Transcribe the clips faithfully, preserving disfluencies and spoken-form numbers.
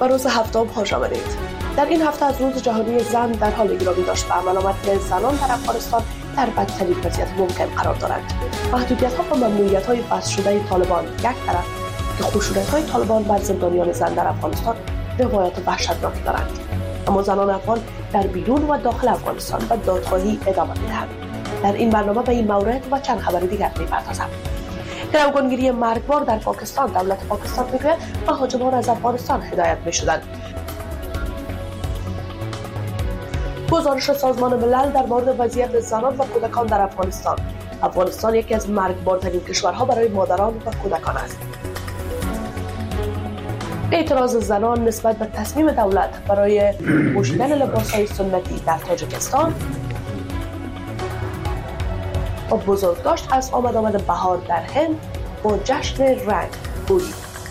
و روز هفتم خوش آمدید. در این هفته از روز جهانی زن در حال ایرانی داشت به عمل آمد که زنان در افغانستان در بدترین وضعیت ممکن قرار دارند. محدودیت‌ها و ممنوعیت‌های وضع شده طالبان یک طرف که خشونت‌های طالبان بر زندانیان زن در افغانستان روایات وحشتناک دارند، اما زنان افغان در بیرون و داخل افغانستان به دادخواهی ادامه می‌دهند. در این برنامه به این مورد و چند خبر دیگر می‌پردازم. گروگانگیری مرگبار در پاکستان. دولت پاکستان میگوید مهاجمان از افغانستان هدایت می‌شدند. گزارش سازمان ملل در مورد وضعیت زنان و کودکان در افغانستان. افغانستان یکی از مرگبارترین کشورها برای مادران و کودکان است. اعتراض زنان نسبت به تصمیم دولت برای پوشیدن لباس‌های سنتی در تاجیکستان و بزرگداشت از آمد آمد بهار در هند با جشن رنگ بودی.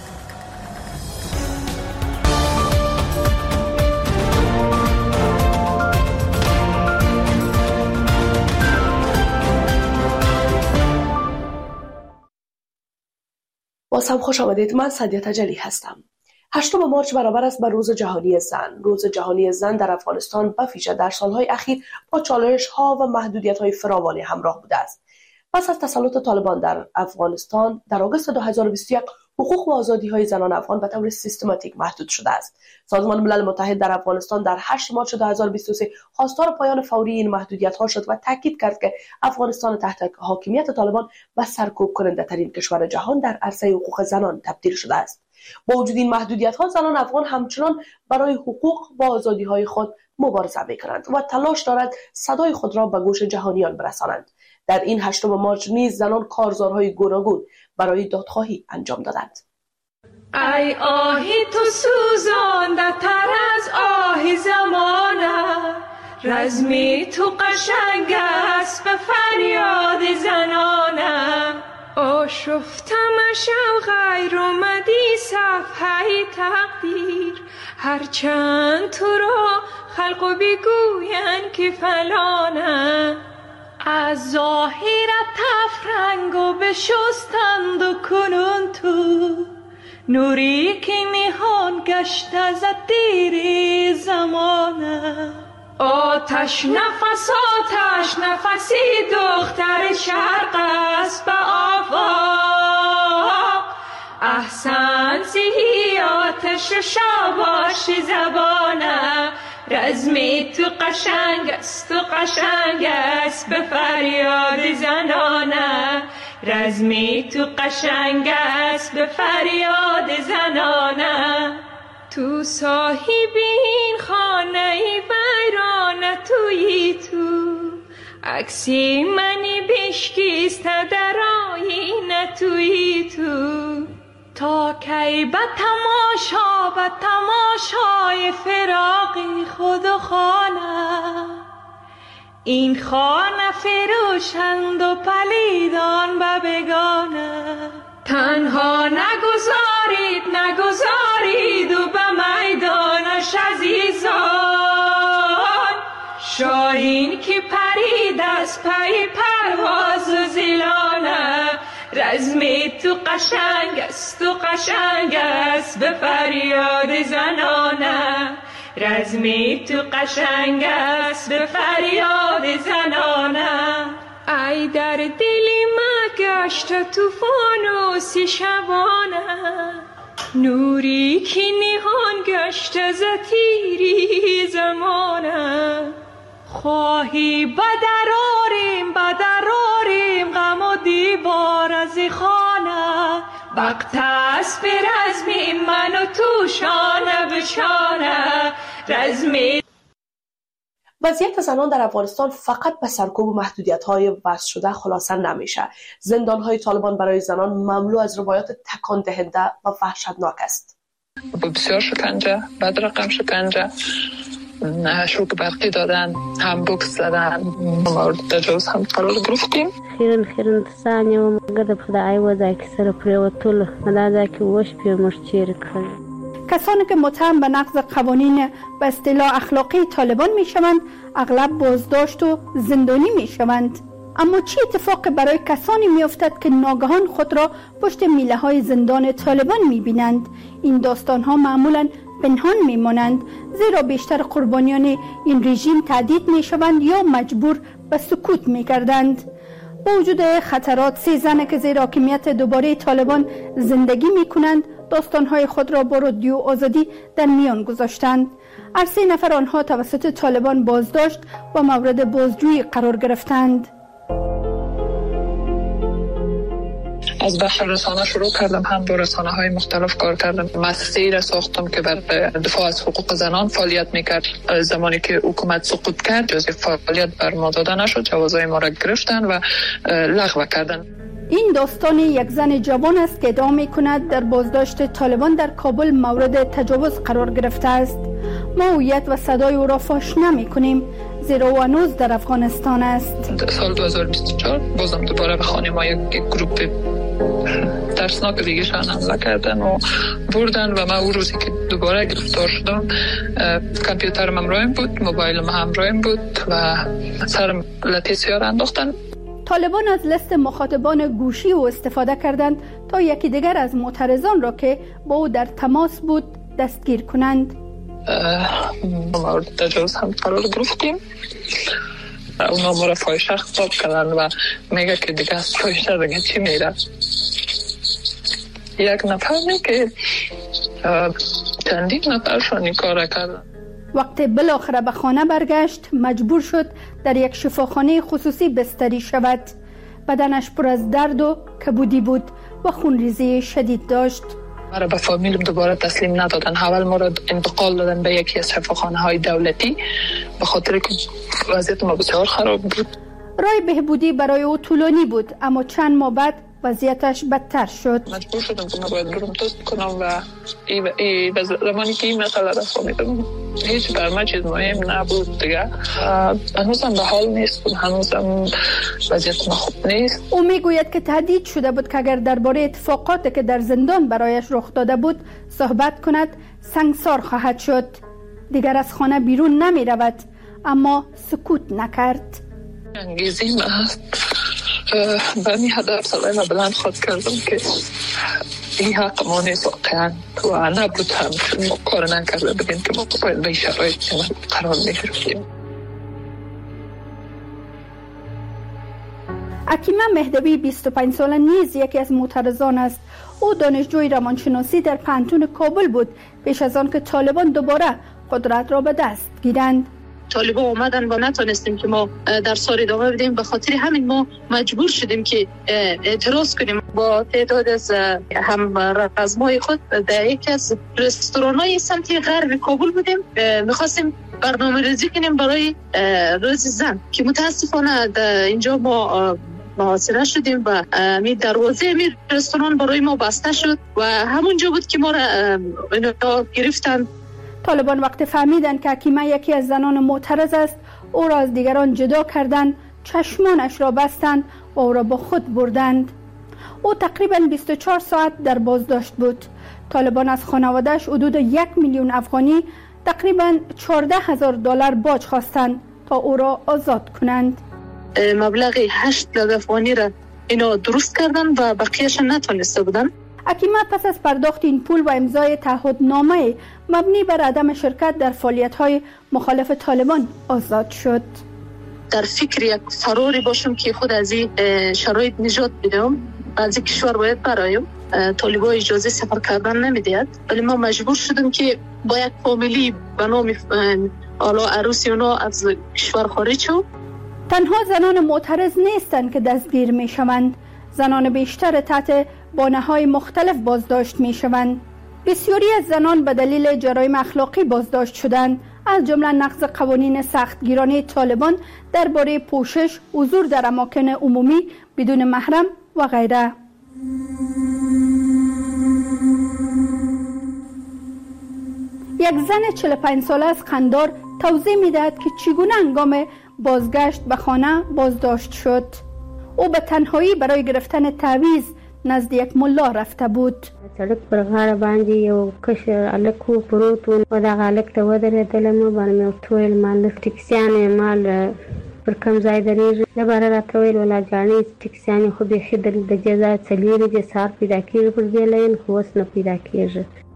باز هم خوش آمدید. من سعدیه تجلی هستم. هشتم مارچ برابر است با روز جهانی زن. روز جهانی زن در افغانستان به ویژه در سالهای اخیر با چالش‌ها و محدودیت‌های فراوانی همراه بوده است. پس از تسلط طالبان در افغانستان در آگوست دو هزار و بیست و یک حقوق و آزادی‌های زنان افغان به طور سیستماتیک محدود شده است. سازمان ملل متحد در افغانستان در هشت مارچ دو هزار و بیست و سه خواستار پایان فوری این محدودیت‌ها شد و تاکید کرد که افغانستان تحت حاکمیت طالبان به سرکوب کننده ترین کشور جهان در عرصه حقوق زنان تبدیل شده است. با وجود این محدودیت‌ها زنان افغان همچنان برای حقوق و آزادی‌های خود مبارزه می‌کنند و تلاش دارند صدای خود را به گوش جهانیان برسانند. در این هشتم مارچ نیز زنان کارزارهای گوناگون برای دادخواهی انجام دادند. ای آهی تو سوزانده تر از آه زمانه، رزمی تو قشنگ است به فریاد زنانه. آشفتمش و غیر اومدی صفحه تقدیر، هرچند تو را خلق و بگوین که فلانه. از ظاهرت تفرنگ و بشستند و کنون تو، نوری که نهان گشت از دیر زمانه. آتش نفس آتش نفسی دختر شرق است به آفاق، احسن زی آتش شاباش زبانه. رزمی تو قشنگ است، تو قشنگ است به فریاد زنانه. رزمی تو قشنگ است به فریاد زنانه. تو صاحب این خانه ویرانه تویی تو، عکسی منی بشکیست در آینه تویی تو. تا کی به تماشا به تماشای فراقی خود و خانه، این خانه فروشند و پلیدان به بگانه. تنها نگذارید نگذارید و به میدانش عزیزان، شاهین که پرید از پی پرواز و زیلانه. رزمی تو قشنگ است، تو قشنگ است به فریاد زنانه. رزمی تو قشنگ است به فریاد زنانه. ای در دلی ما گشت طوفان و سی شبانه، نوری که نهان گشت از تیری زمانه. خواهی بدراریم بدراریم غم و دیوار از خانه، وقت است به رزمی من و تو شانه به شانه. رزمی وضعیت زنان در افغانستان فقط به سرکوب و محدودیت‌های وضع شده خلاصه نمیشه. زندان‌های طالبان برای زنان مملو از روایات تکان دهنده و وحشتناک است. بسیار شکنجه، بد رقم شکنجه، شوک برقی دادن، هم بوکس زدن، مورد تجاوز هم قرار گرفتیم. خیرن خیرن ثانیه و مگد خدای و ذاک سر پریوتول مدد که وش پیمش چیر کنه. کسانی که متهم به نقض قوانین به اصطلاح اخلاقی طالبان می شوند اغلب بازداشت و زندانی می شوند. اما چه اتفاقی برای کسانی می افتد که ناگهان خود را پشت میله های زندان طالبان می بینند؟ این داستان ها معمولا پنهان میمانند، زیرا بیشتر قربانیان این رژیم تهدید میشوند یا مجبور به سکوت میگردند. با وجود خطرات، سه زن که زیر حاکمیت دوباره طالبان زندگی میکنند داستانهای خود را با رادیو آزادی در میان گذاشتند. هر سه نفر آنها توسط طالبان بازداشت و مورد بازجویی قرار گرفتند. از بخش رسانه شروع کردم، هم با رسانه های مختلف کار کردم. مؤسسه‌ای را ساختم که بر دفاع از حقوق زنان فعالیت میکرد. زمانی که حکومت سقوط کرد جزء فعالیت بر ما داده نشد، جوازهای ما را گرفتن و لغو کردن. این داستان یک زن جوان است که ادعا می‌کند در بازداشت طالبان در کابل مورد تجاوز قرار گرفته است. ما هویت و صدای او را فاش نمی‌کنیم، زیرا او هنوز در افغانستان است. سال دو هزار و بیست و چهار بازم دوباره به خانه ما یک گروپ ترسناک دیگه شان حمله کردن و بردن و من اون روزی که دوباره گرفتار شدم کامپیوترم همراهم بود، موبایلم همراهم بود و سرم لطه سیاه انداختن. طالبان از لیست مخاطبان گوشی او استفاده کردند تا یکی دیگر از معترضان را که با او در تماس بود دستگیر کنند. مورد تجاوز هم قرار گرفتیم. اونا ما را فاحشه خطاب کردن و میگه که دیگه از فاحشه دیگه چی میره. یک نفر می که چندین نفرشان این کار کردن. وقتی بالاخره به خانه برگشت مجبور شد در یک شفاخانه خصوصی بستری شود. بدنش پر از درد و کبودی بود و خونریزی شدید داشت. ما را به فامیلم دوباره تسلیم ندادن. اول ما را انتقال دادن به یکی از شفاخانه های دولتی به خاطر که وضعیت ما بسیار خراب بود. راه بهبودی برای او طولانی بود، اما چند ماه بعد وضعیتش بدتر شد. مجبور شدم که من باید برم تست کنم و ای, ای زمانی که این مسئله را فهمیدم هیچ بر من چیز مهم نبود دیگه. هنوزم به حال نیست، هنوزم وضعیت ما خوب نیست. او میگوید که تهدید شده بود که اگر درباره اتفاقاتی که در زندان برایش رخ داده بود صحبت کند سنگسار خواهد شد. دیگر از خانه بیرون نمی رود، اما سکوت نکرد. انگیزی من به این هدف سلای ما بلند خود کردم که این حق ما نیست واقعا و نبود هم چون ما کار نکرده بگیم که ما باید به این شرایط قرار میگرفتیم. حکیمه مهدوی بیست و پنج ساله نیز یکی از معترضان است. او دانشجوی روانشناسی در پانتون کابل بود پیش از آن که طالبان دوباره قدرت را به دست گیرند. طالبان اومدن و نتونستیم که ما در سال ادامه بدیم، به خاطر همین ما مجبور شدیم که اعتراض کنیم. با تعداد از هم رزمای خود در یکی از رستوران‌های سمت غرب کابل بودیم، می‌خواستیم برنامه ریزی کنیم برای روز زن که متاسفانه اینجا ما محاصره شدیم و می دروازه می رستوران برای ما بسته شد و همونجا بود که ما را گرفتن. طالبان وقتی فهمیدند که حکیمه یکی از زنان معترض است او را از دیگران جدا کردند، چشمانش را بستند و او را با خود بردند. او تقریبا بیست و چهار ساعت در بازداشت بود. طالبان از خانواده‌اش حدود یک میلیون افغانی تقریبا چهارده هزار دلار باج خواستند تا او را آزاد کنند. مبلغ هشت لاک افغانی را اینا درست کردن و بقیه‌اش نتونسته بودن. حکیمه پس از پرداخت این پول و امضای تعهدنامه مبنی بر عدم شرکت در فعالیت‌های مخالف طالبان آزاد شد. در فکر یک فراری باشم که خود از این شرایط نجات بدم، از این کشور باید برایم. طالبان اجازه سفر کردن نمیدهد، ولی ما مجبور شدیم که با یک فامیلی به نام آلا عروسی اونا از کشور خارج شد. تنها زنان معترض نیستند که دستگیر می شوند. زنان بیشتر تحت بانه‌های مختلف بازداشت می شوند. بسیاری از زنان به دلیل جرایم اخلاقی بازداشت شدند، از جمله نقض قوانین سختگیرانه طالبان درباره پوشش، حضور در اماکن عمومی بدون محرم و غیره. یک زن چهل و پنج ساله از قندار توضیح می‌دهد که چگونه هنگام بازگشت به خانه بازداشت شد. او به تنهایی برای گرفتن تعویض نزد یک ملا رفته بود. سړک پر غاړه باندې یو کشر هلک و پروت و و دغه هلک ته ودرېدلم نو باندې مې ورته وویل ما ټکسیانې مال پر کوم ځای درېږي. د باره راته ویل ولا جانې ټکسیانې خو بیخي د دې ځای څلېرې دې سهار پیدا کېږي پر دې لین خو اوس نه پیدا کېږي.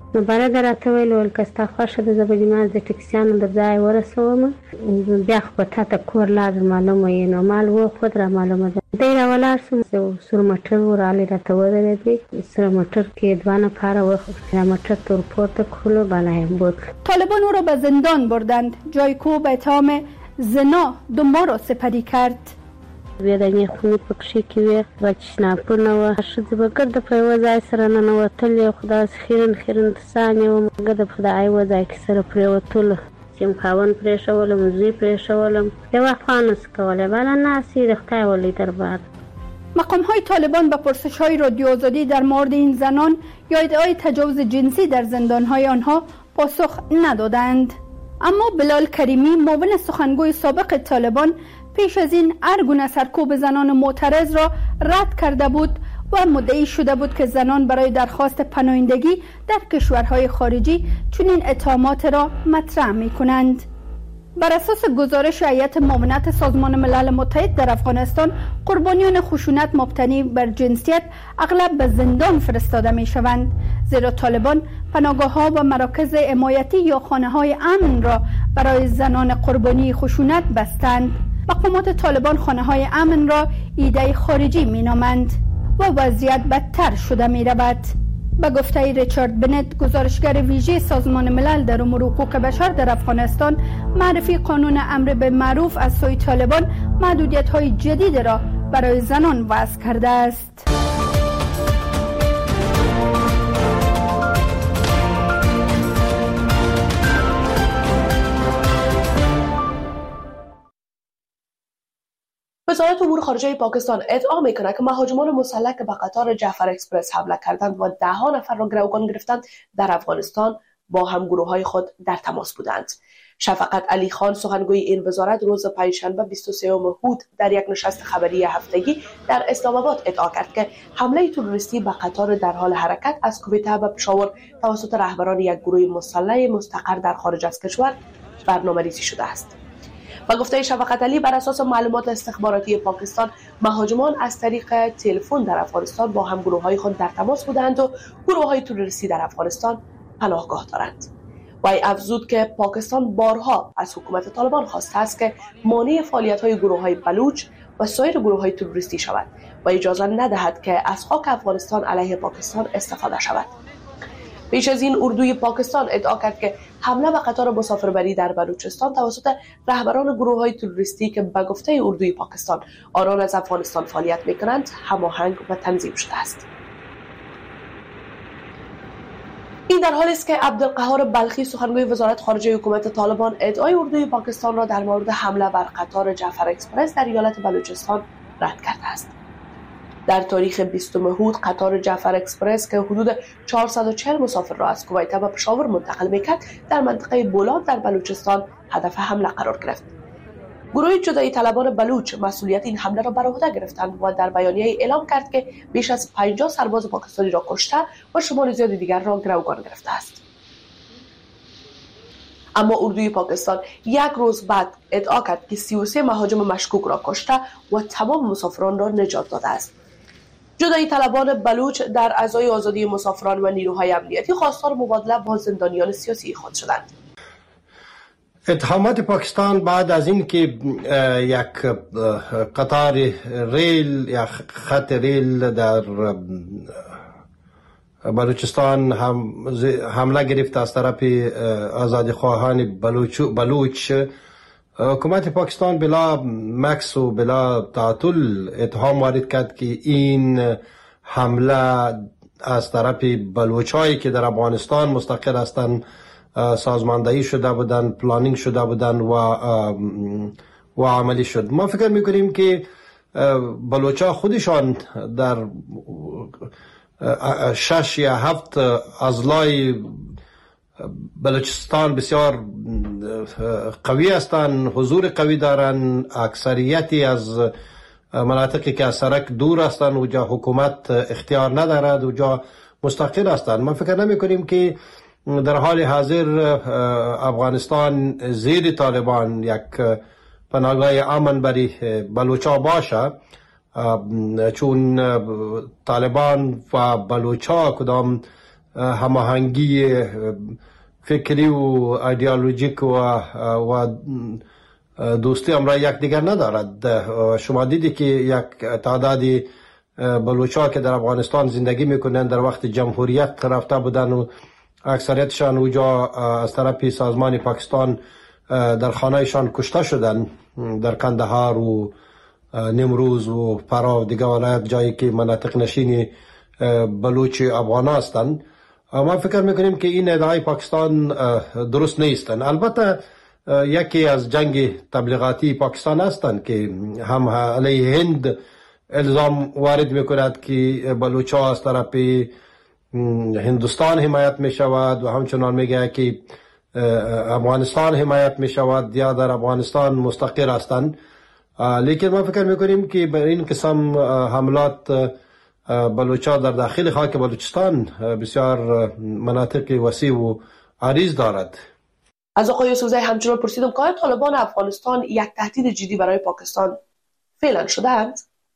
نو برادر راته ویل ویل که ستا خوښه ده زه به دې ما د ټکسیانو در ځای ورسوم بیا خو به تا ته کور لار معلومه یې نو مال وخود را معلومه ده دی را ولاړ شوم سور موټر ورغلی راته ودرېدی سره موټر کې دوه نفره وخوت موټر ته ور پورته کړلو بالا یې بوتلو طالبان او را به زندان بردند جایی که او به اتهام زنا دو ماه را سپری کرد. ودانې خونې پکښې کې وې دوه چشناپونه وه ښځې به ګرده په یوه ځای سره ننوتلې خو داسې خیرن خیرن تسانې وم ګرده په دا یوه ځای کې سره پرېوتلو چې م خاوند پرېښولم زوی پرېښولم یوه خوا نه څه کولی بله ناستې د خدای ولی دربار. مقام های طالبان به پرسش های رادیو آزادی در مورد این زنان یا ادعای تجاوز جنسی در زندان های آنها پاسخ ندادند. اما بلال کریمی معاون سخنگوی سابق طالبان پیش از این هر گونه سرکوب زنان معترض را رد کرده بود و مدعی شده بود که زنان برای درخواست پناهندگی در کشورهای خارجی چنین اتهامات را مطرح می کنند. بر اساس گزارش هیئت معاونت سازمان ملل متحد در افغانستان قربانیان خشونت مبتنی بر جنسیت اغلب به زندان فرستاده می شوند زیرا طالبان پناهگاه ها و مراکز حمایتی یا خانه های امن را برای زنان قربانی خشونت بستند. مقامات طالبان خانه های امن را ایده خارجی می نامند و وضعیت بدتر شده می رود. به گفته ریچارد بنت گزارشگر ویژه سازمان ملل در امور حقوق بشر در افغانستان معرفی قانون امر به معروف از سوی طالبان محدودیت های جدید را برای زنان وضع کرده است. وزارت امور خارجه پاکستان ادعا می‌کند که مهاجمان مسلح که به قطار جعفر اکسپرس حمله کردند و ده ها نفر را گروگان گرفتند در افغانستان با همگروه‌های خود در تماس بودند. شفقت علی خان سخنگوی این وزارت روز پنجشنبه بیست و سوم هود در یک نشست خبری هفتگی در اسلام آباد ادعا کرد که حمله تروریستی به قطار در حال حرکت از کویته به پشاور توسط رهبران یک گروه مسلح مستقر در خارج از کشور برنامه‌ریزی شده است. و گفته شفقت علی بر اساس معلومات استخباراتی پاکستان مهاجمان از طریق تلفن در افغانستان با هم گروه‌های خود در تماس بودند و گروه‌های تروریستی در افغانستان پناهگاه دارند. و افزود که پاکستان بارها از حکومت طالبان خواسته است که مانع فعالیت‌های گروه‌های بلوچ و سایر گروه‌های تروریستی شود و اجازه ندهد که از خاک افغانستان علیه پاکستان استفاده شود. پیش از این اردوی پاکستان ادعا کرد که حمله به قطار مسافربری در بلوچستان توسط رهبران گروه‌های تروریستی که به گفته اردوی پاکستان آنان از افغانستان فعالیت می‌کنند هماهنگ و تنظیم شده است. این در حالی است که عبدالقهار بلخی سخنگوی وزارت خارجه حکومت طالبان ادعای اردوی پاکستان را در مورد حمله بر قطار جعفر اکسپرس در ایالت بلوچستان رد کرده است. در تاریخ بیستم هود قطار جعفر اکسپرس که حدود چهارصد و چهل مسافر را از کویت به پشاور منتقل می‌کرد در منطقه بولاد در بلوچستان هدف حمله قرار گرفت. گروه جدایی طلبان بلوچ مسئولیت این حمله را بر عهده گرفتند و در بیانیه اعلام کرد که بیش از پنجاه سرباز پاکستانی را کشته و شمار زیادی دیگر را گروگان گرفته است. اما اردوی پاکستان یک روز بعد ادعا کرد که سی و سه مهاجم مشکوک را کشته و تمام مسافران را نجات داده است. جدایی طلبان بلوچ در ازای آزادی مسافران و نیروهای امنیتی خواستار مبادله با زندانیان سیاسی خود شدند. اتهامات پاکستان بعد از این که یک قطار ریل یا خط ریل در بلوچستان هم حمله گرفت از طرف آزادی خواهان بلوچ بلوچ حکومت پاکستان بلا مکس و بلا تعطل اتهام وارد کرد که این حمله از طرف بلوچایی که در افغانستان مستقر هستند سازماندهی شده بودن، پلانینگ شده بودن و و عملی شد. ما فکر میکنیم که بلوچا خودشان در شش یا هفت اضلاع بلوچستان بسیار قوی هستند، حضور قوی دارند. اکثریتی از مناطقی که از سرک دور هستند و جا حکومت اختیار ندارد و جا مستقل هستند. ما فکر نمی کنیم که در حال حاضر افغانستان زیر طالبان یک پناهگاه امن برای بلوچا باشه، چون طالبان و بلوچا کدام هماهنگی فکری و ایدئولوژیک و و دوستی امرای یک دیگر ندارد. شما دیدی که یک تعدادی بلوچا که در افغانستان زندگی میکنن در وقت جمهوریت رفته بودن و اکثریتشان اوجا از طرف سازمان پاکستان در خانهشان کشته شدن، در کندهار و نمروز و فرا و دیگه ولایت، جایی که مناطق نشین بلوچ افغان هستند. ما فکر میکنیم که این ادعای پاکستان درست نیستن. البته یکی از جنگ تبلیغاتی پاکستان هستند که هم علیه هند الزام وارد میکند که بلوچا از طرف هندوستان حمایت میشود و همچنان میگه که افغانستان حمایت میشود یا در افغانستان مستقر هستند. لیکن ما فکر میکنیم که به این قسم حملات بلوچا در داخل خاک بلوچستان بسیار مناطق وسیع و عریض دارد. از آقای یوسفزی همچنان پرسیدم که طالبان افغانستان یک تهدید جدی برای پاکستان فعلا شدند؟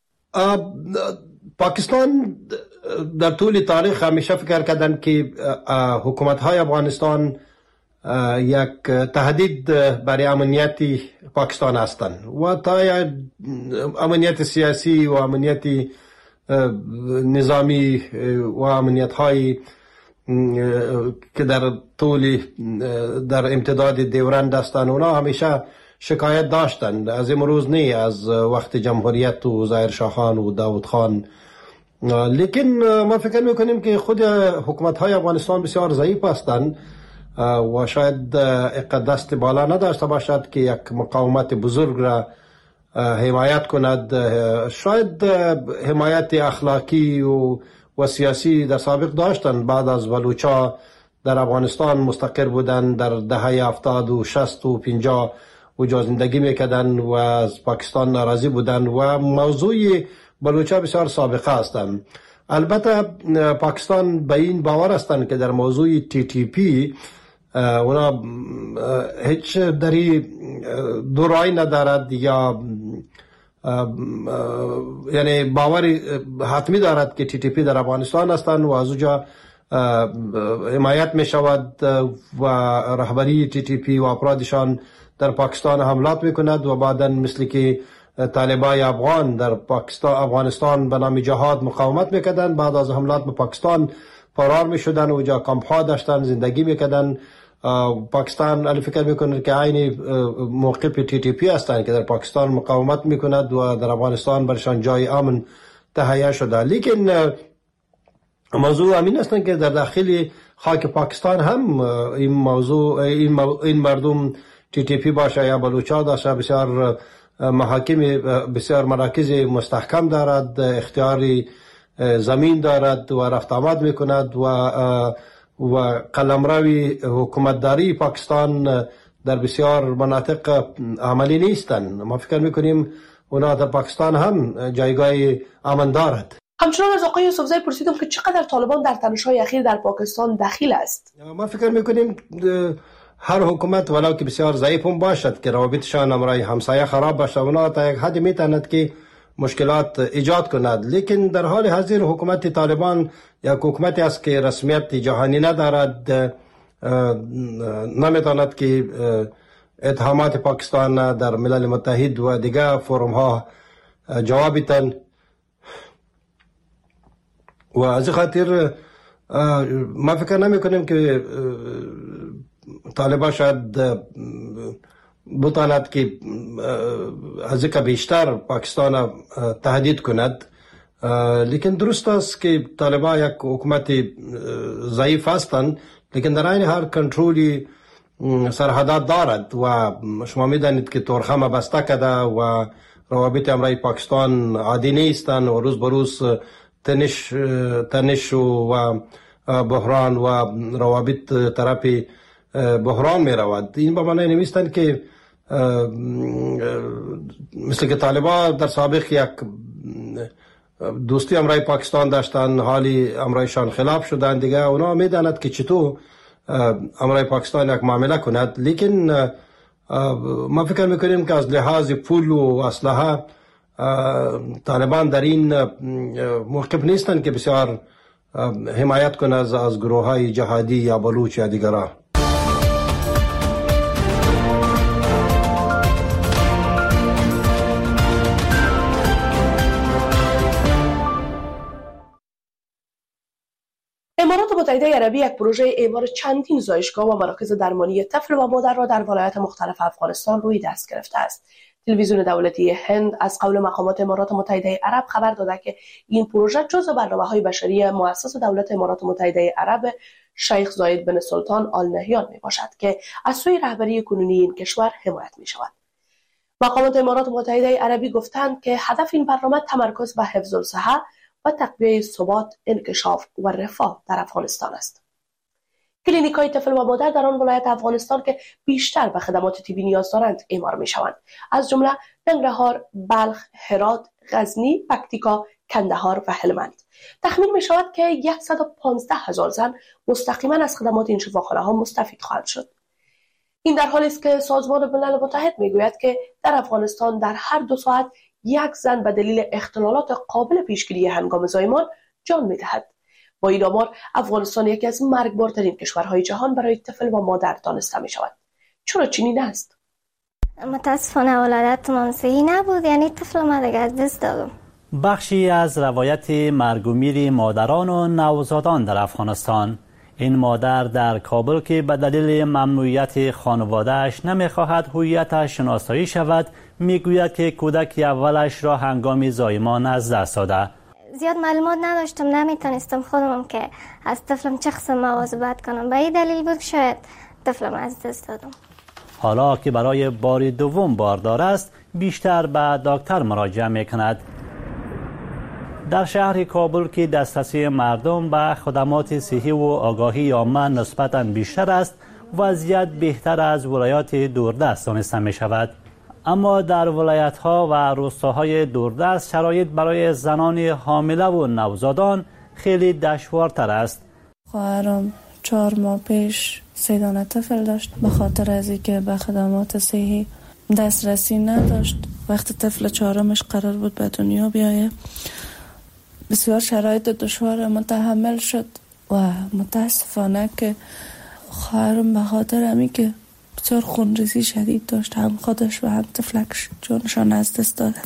پاکستان در طول تاریخ همیشه فکر کردند که حکومت های افغانستان یک تهدید برای امنیت پاکستان هستند و تا امنیت سیاسی و امنیت نظامی و امنیت های که در طول در امتداد دوران داشتند اونا همیشه شکایت داشتند. از امروز نه، از وقت جمهوریت و ظاهر شاه خان و داود خان. لیکن ما فکر میکنیم که خود حکومت های افغانستان بسیار ضعیف هستند و شاید دست بالا نداشته باشد که یک مقاومت بزرگ را حمایت کند. شاید حمایت اخلاقی و و سیاسی در سابق داشتند. بعد از بلوچا در افغانستان مستقر بودند، در دهه هفتاد و شصت و پنجاه و زندگی میکردند و از پاکستان ناراضی بودند و موضوع بلوچا بسیار سابقه هستند. البته پاکستان به این باور هستند که در موضوع تی تی پی اونا هیچ دری دو رای ندارد یا یعنی باور حتمی دارد که تی تی پی در افغانستان هستند و از اونجا حمایت می شود و رهبری تی تی پی و افرادشان در پاکستان حملات می کند و بعدا مثل که طالبای افغان در پاکستان افغانستان به نام جهاد مقاومت میکردند، بعد از حملات به پاکستان فرار میشدن و جا کمپ ها داشتن زندگی میکردن. پاکستان علی فکر میکنه که عین موقف تی تی پی هستند که در پاکستان مقاومت میکند و در افغانستان برشان جای امن تهیه شده. لیکن موضوع همین است که در داخل خاک پاکستان هم این موضوع این, مو... این مردم تی تی پی باشه یا بلوچا داشته بسیار محاکم بسیار مراکز مستحکم دارد، اختیاری زمین دارد و رفت آمد میکند و و قلمروی حکومتداری پاکستان در بسیار مناطق عملی نیستند. ما فکر میکنیم اونا در پاکستان هم جایگاه امن دارد. همچنان از آقای یوسفزی پرسیدم که چقدر طالبان در تنش‌های اخیر در پاکستان دخیل است. ما فکر میکنیم هر حکومت ولو که بسیار ضعیف هم باشد که روابطشان امرای همسایه خراب باشد اونا تا یک حد میتواند که مشکلات ایجاد کند. لیکن در حال حاضر حکومت طالبان یک حکومتی است که رسمیت جهانی ندارد، نمیتواند که اتهامات پاکستان در ملل متحد و دیگر فروم ها جواب بدهد و از خاطر ما فکر نمی کنیم که طالبان شاید بتواند که از یک بیشتر پاکستان تهدید کند. لیکن درست است که طالبان یک حکومت ضعیف هستند، لیکن در این هر کنترلی سرحدات دارد و شما میدانید که تورخم بسته کرده و روابط امرای پاکستان عادی نیستند و روز به روز تنش تنش و بحران و روابط طرف بحران می رود. این به معنی نمیستند که مثل که طالبان در سابق یک دوستی امرای پاکستان داشتن، حالی امرایشان خلاف شدن دیگه. اونا میداند که چطور امرای پاکستان یک معامله کند. لیکن ما فکر میکنیم که از لحاظ پول و اسلحه طالبان در این موقف نیستند که بسیار حمایت کنه از از گروه های جهادی یا بلوچ یا دیگران. امارات متحده عربی یک پروژه اعمار چندین زایشگاه و مراکز درمانی طفل و مادر را در ولایات مختلف افغانستان روی دست گرفته است. تلویزیون دولتی هند از قول مقامات امارات متحده عرب خبر داده که این پروژه جزو برنامه‌های بشری مؤسس دولت امارات متحده عرب شیخ زاید بن سلطان آل نهیان میباشد که از سوی رهبری کنونی این کشور حمایت میشود. مقامات امارات متحده عربی گفتند که هدف این برنامه تمرکز بر حفظ الصحه و تقویت ثبات، انکشاف و رفاه در افغانستان است. کلینیک‌های طفل و مادر در آن ولایت افغانستان که بیشتر به خدمات طبی نیاز دارند اعمار می‌شوند، از جمله ننگرهار، بلخ، هرات، غزنی، پکتیکا، کندهار و هلمند. تخمین می‌شود که صد و پانزده هزار زن مستقیما از خدمات این شفاخانه‌ها مستفید خواهند شد. این در حالی است که سازمان ملل متحد می‌گوید که در افغانستان در هر دو ساعت یک زن به دلیل اختلالات قابل پیشگیری هنگام زایمان جان می‌دهد. با این آمار افغانستان یکی از مرگبارترین کشورهای جهان برای طفل و مادر دانسته می‌شود. چرا چنین است؟ متاسفانه ولادتم صحیح نبود، یعنی طفل ما دیگه از دست دادم. بخشی از روایت مرگ و میر مادران و نوزادان در افغانستان. این مادر در کابل که به دلیل ممنوعیت خانواده‌اش نمی‌خواهد هویتش شناسایی شود، میگوید که کودک اولش را هنگام زایمان از دست داده. زیاد معلومات نداشتم، نمیتونستم خودم که از طفلم چه قسم مواظبت کنم. به این دلیل بود شاید طفلم از دست دادم. حالا که برای بار دوم باردار است، بیشتر به دکتر مراجعه میکند. در شهر کابل که دسترسی مردم به خدمات صحی و آگاهی عامه نسبتاً بیشتر است، وضعیت بهتر از ولایات دوردست دانسته می شود. اما در ولایت‌ها و روستاهای دوردست شرایط برای زنان حامله و نوزادان خیلی دشوارتر است. خواهرم چهار ماه پیش سه دانه طفل داشت، به خاطر از اینکه به خدمات صحی دسترسی نداشت. وقتی طفل چهارمش قرار بود به دنیا بیایه، بسیار شرایط دشوار متحمل شد و متاسفانه که خواهرم به خاطر همین که بسیار خونریزی شدید داشت، هم خودش و هم طفلکش جونشان از دست دادن.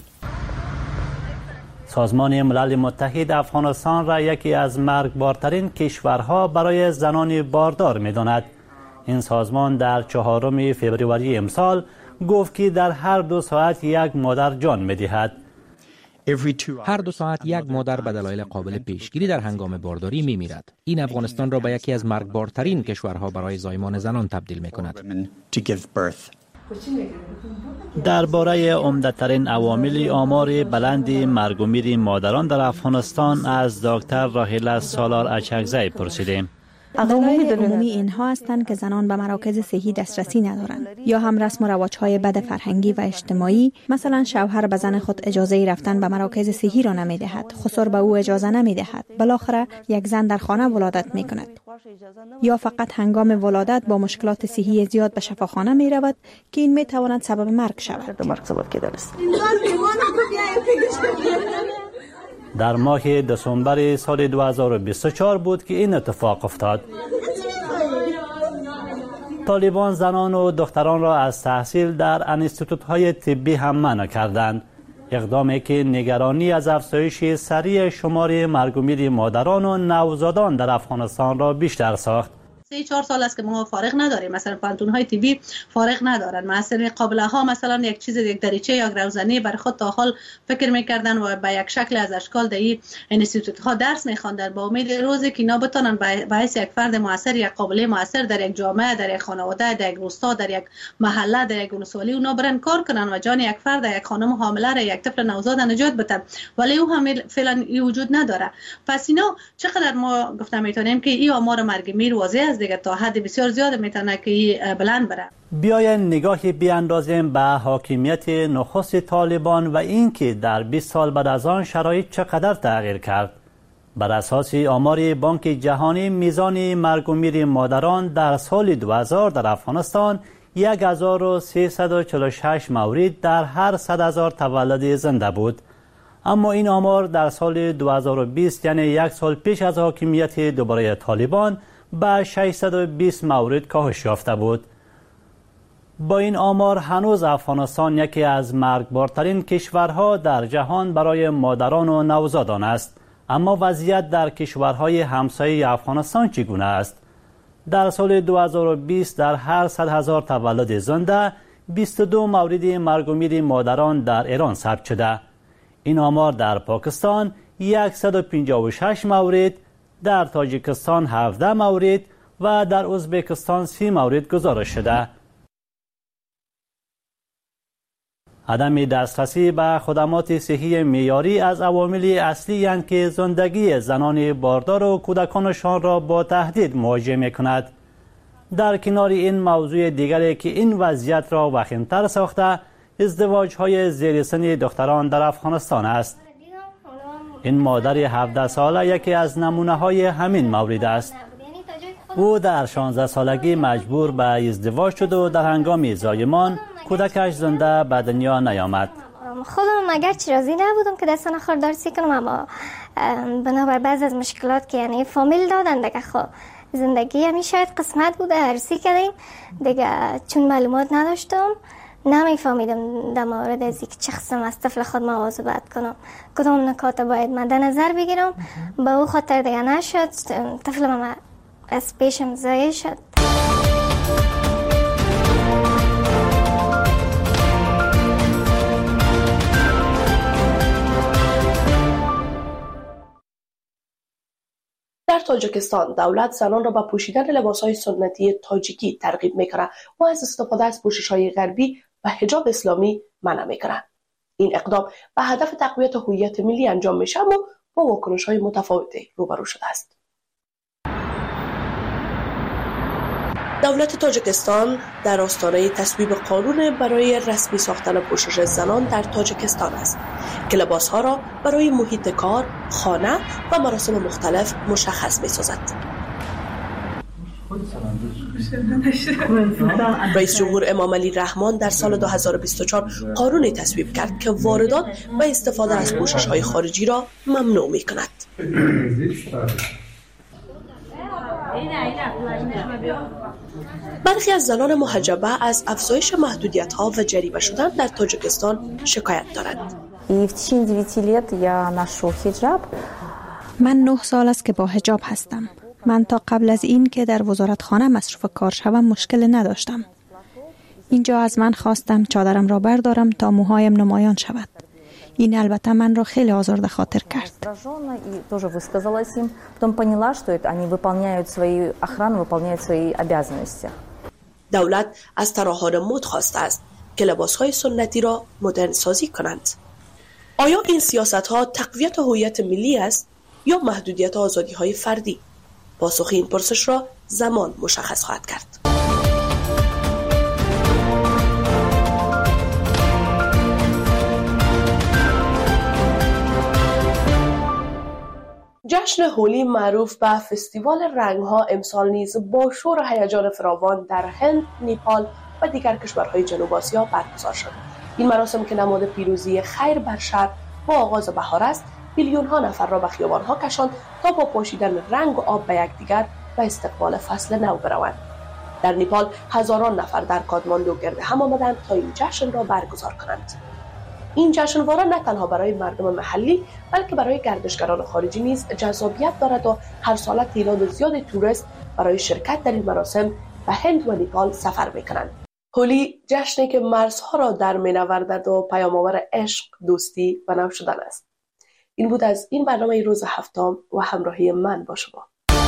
سازمان ملل متحد افغانستان را یکی از مرگبارترین کشورها برای زنان باردار می‌داند. این سازمان در چهارم فوریه امسال گفت که در هر دو ساعت یک مادر جان می‌دهد. هر دو ساعت یک مادر به دلایل قابل پیشگیری در هنگام بارداری می‌میرد. این افغانستان را به یکی از مرگبارترین کشورها برای زایمان زنان تبدیل می‌کند. درباره عمده‌ترین عوامل آمار بلند مرگ و میر مادران در افغانستان از دکتر راهیله سالار اچکزی پرسیدیم. عوامل عمومی اینها هستند که زنان به مراکز صحی دسترسی ندارند یا هم رسم و رواج‌های بد فرهنگی و اجتماعی، مثلا شوهر به زن خود اجازه رفتن به مراکز صحی را نمی‌دهد، خسر به او اجازه نمی‌دهد، بالاخره یک زن در خانه ولادت می‌کند یا فقط هنگام ولادت با مشکلات صحی زیاد به شفاخانه می‌رود که این می‌تواند سبب مرگ شود. در ماه دسامبر سال دو هزار و بیست و چهار بود که این اتفاق افتاد. طالبان زنان و دختران را از تحصیل در انستیتوت‌های طبی هم منع کردند. اقدامی که نگرانی از افزایش سریع شمار مرگ و میر مادران و نوزادان در افغانستان را بیشتر ساخت. سه چهار سال است که ما فارغ نداریم، مثلا پانتون‌های طبی فارغ ندارن. مثلا قابله ها مثلا یک چیز یک دریچه یا روزنه برای خود تا حال فکر میکردن و به یک شکل از اشکال در این انستیتوت ها درس میخواندن با امید روزی که اینا بتونن به حیث یک فرد موثر، یک قابله موثر در یک جامعه، در یک خانواده، در یک روستا، در یک محله، در یک ولسوالی اونا برن کار کنن و جان یک فرد، یک خانم حامله را، یک طفل نوزاد نجات بدن، ولی او هم فعلا وجود نداره. پس اینا چقدر ما گفتم میتونیم که این آمار مرگ میر واضح دیگه تا حد بسیار زیاد میتونه که بلند بره. بیاین نگاهی بیاندازیم به حاکمیت نخست طالبان و اینکه در بیست سال بعد از آن شرایط چقدر تغییر کرد. بر اساس آمار بانک جهانی میزان مرگ و میر مادران در سال دو هزار در افغانستان یک هزار و سیصد و چهل و شش مورد در هر صد هزار تولد زنده بود. اما این آمار در سال دو هزار و بیست یعنی یک سال پیش از حاکمیت دوباره طالبان به ششصد و بیست مورد کاهش یافته بود. با این آمار هنوز افغانستان یکی از مرگبارترین کشورها در جهان برای مادران و نوزادان است. اما وضعیت در کشورهای همسایه افغانستان چگونه است؟ در سال دو هزار و بیست در هر صد هزار تولد زنده بیست و دو مورد مرگ و میر مادران در ایران ثبت شده. این آمار در پاکستان صد و پنجاه و شش مورد، در تاجیکستان هفده مورد و در ازبکستان سی مورد گزارش شده. عدم دسترسی به خدمات صحی معیاری از عوامل اصلی اند که زندگی زنان باردار و کودکانشان را با تهدید مواجه می‌کند. در کنار این موضوع دیگری که این وضعیت را وخیم‌تر ساخته، ازدواج‌های زیر سن دختران در افغانستان است. این مادر هفده ساله یکی از نمونه‌های همین مورد است. او در شانزده سالگی مجبور به ازدواج شد و در هنگام زایمان کودکش زنده به دنیا نیامد. خودم اگرچه راضی نبودم که دستان خاردارسی کنم، اما بنابر بعض از مشکلات که یعنی فامیل دادن دیگه خب زندگی همین شاید قسمت بوده عرضی کردیم دیگه، چون معلومات نداشتم نمیفهمیدم در مورد از اینکه چه قسم از طفل خود مواظبت کنم، کدام نکات باید مد نظر بگیرم. به او خاطر دیگه نشد، طفل ما از پیشم ضایع شد. در تاجیکستان دولت زنان را به پوشیدن لباسهای سنتی تاجیکی ترغیب می‌کند و از استفاده از پوشش‌های غربی و حجاب اسلامی منع می‌کند. این اقدام به هدف تقویت هویت ملی انجام می‌شود اما با واکنش‌های متفاوتی روبرو شده است. دولت تاجیکستان در آستانه تصویب قانون برای رسمی ساختن پوشش زنان در تاجیکستان است که لباسها را برای محیط کار، خانه و مراسم مختلف مشخص می‌سازد. رئیس جمهور امام علی رحمان در سال دو هزار و بیست و چهار قانونی تصویب کرد که واردات و استفاده از پوشش‌های خارجی را ممنوع می‌کند. برخی از زنان محجبه از افزایش محدودیت‌ها و جریمه شدن در تاجیکستان شکایت دارند. من نه سال است که با حجاب هستم. من تا قبل از این که در وزارتخانه مصروف کار شوم مشکل نداشتم. اینجا از من خواستم چادرم را بردارم تا موهایم نمایان شود. این البته من را خیلی آزرده خاطر کرد. دولت از طراحان مد خواسته است که لباسهای سنتی را مدرن سازی کنند. آیا این سیاست‌ها تقویت هویت ملی است یا محدودیت آزادی‌های فردی؟ پاسخ این پرسش را زمان مشخص خواهد کرد. جشن هولی معروف به فستیوال رنگ‌ها امسال نیز با شور و هیجان فراوان در هند، نیپال و دیگر کشورهای جنوب آسیا برگزار شد. این مراسم که نماد پیروزی خیر بر شر با آغاز بهار است، میلیون‌ها نفر را به خیابان‌ها کشاند تا با پاشیدن رنگ و آب به یکدیگر و استقبال فصل نو بروند. در نیپال هزاران نفر در کادماندو گرد هم آمدند تا این جشن را برگزار کنند. این جشنواره نه تنها برای مردم محلی بلکه برای گردشگران خارجی نیز جذابیت دارد و هر سال تعداد زیاد توریست برای شرکت در این مراسم به هند و نیپال سفر می‌کنند. هولی جشنی که مرزها را در می‌نوردد و پیام‌آور عشق، دوستی و نو شدن است. این بود از این برنامه روز هفتم و همراهی من با شما.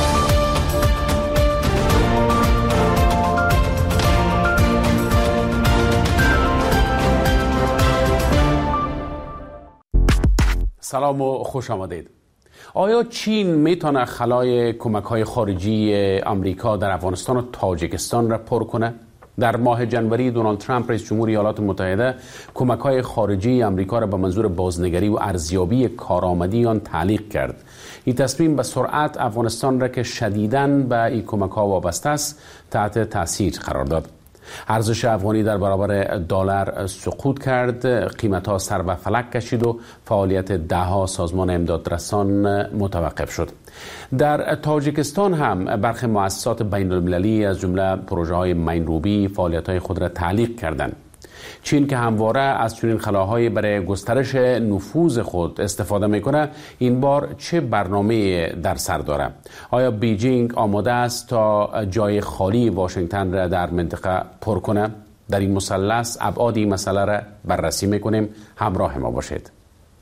سلام و خوش آمدید. آیا چین میتونه خلای کمک‌های خارجی آمریکا در افغانستان و تاجیکستان را پر کنه؟ در ماه جنوری دونالد ترامپ رئیس جمهور ایالات متحده کمک‌های خارجی آمریکا را به منظور بازنگری و ارزیابی کارآمدی آن تعلیق کرد. این تصمیم به سرعت افغانستان را که شدیداً به این کمک‌ها وابسته است تحت تاثیر قرار داد. ارزش افغانی در برابر دلار سقوط کرد، قیمت‌ها سر به فلک کشید و فعالیت ده‌ها سازمان امدادرسان متوقف شد. در تاجیکستان هم برخی مؤسسات بین المللی از جمله پروژه‌های مین‌روبی فعالیت‌های خود را تعلیق کردند. چین که همواره از چنین خلاهای برای گسترش نفوذ خود استفاده میکنه، این بار چه برنامه در سر داره؟ آیا بیجینگ آماده است تا جای خالی واشنگتن را در منطقه پر کنه؟ در این مثلث ابعاد این مسئله را بررسی میکنیم. همراه ما باشید.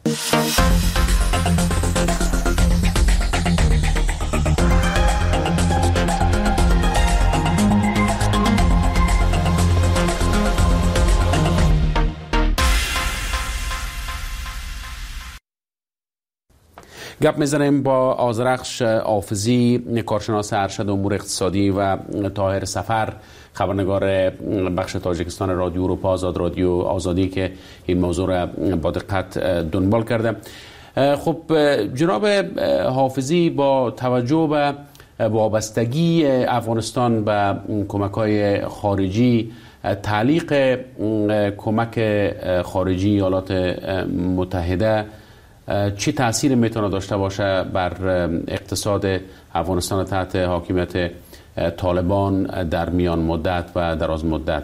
گپ میزنیم با آذرخش حافظی، کارشناس ارشد امور اقتصادی، و طاهر سفر، خبرنگار بخش تاجیکستان رادیو اروپا آزاد، رادیو آزادی، که این موضوع را با دقت دنبال کرده. خب جناب حافظی، با توجه به وابستگی افغانستان به کمک‌های خارجی، تعلیق کمک خارجی ایالات متحده چی تأثیر میتونه داشته باشه بر اقتصاد افغانستان تحت حاکمیت طالبان در میان مدت و دراز مدت؟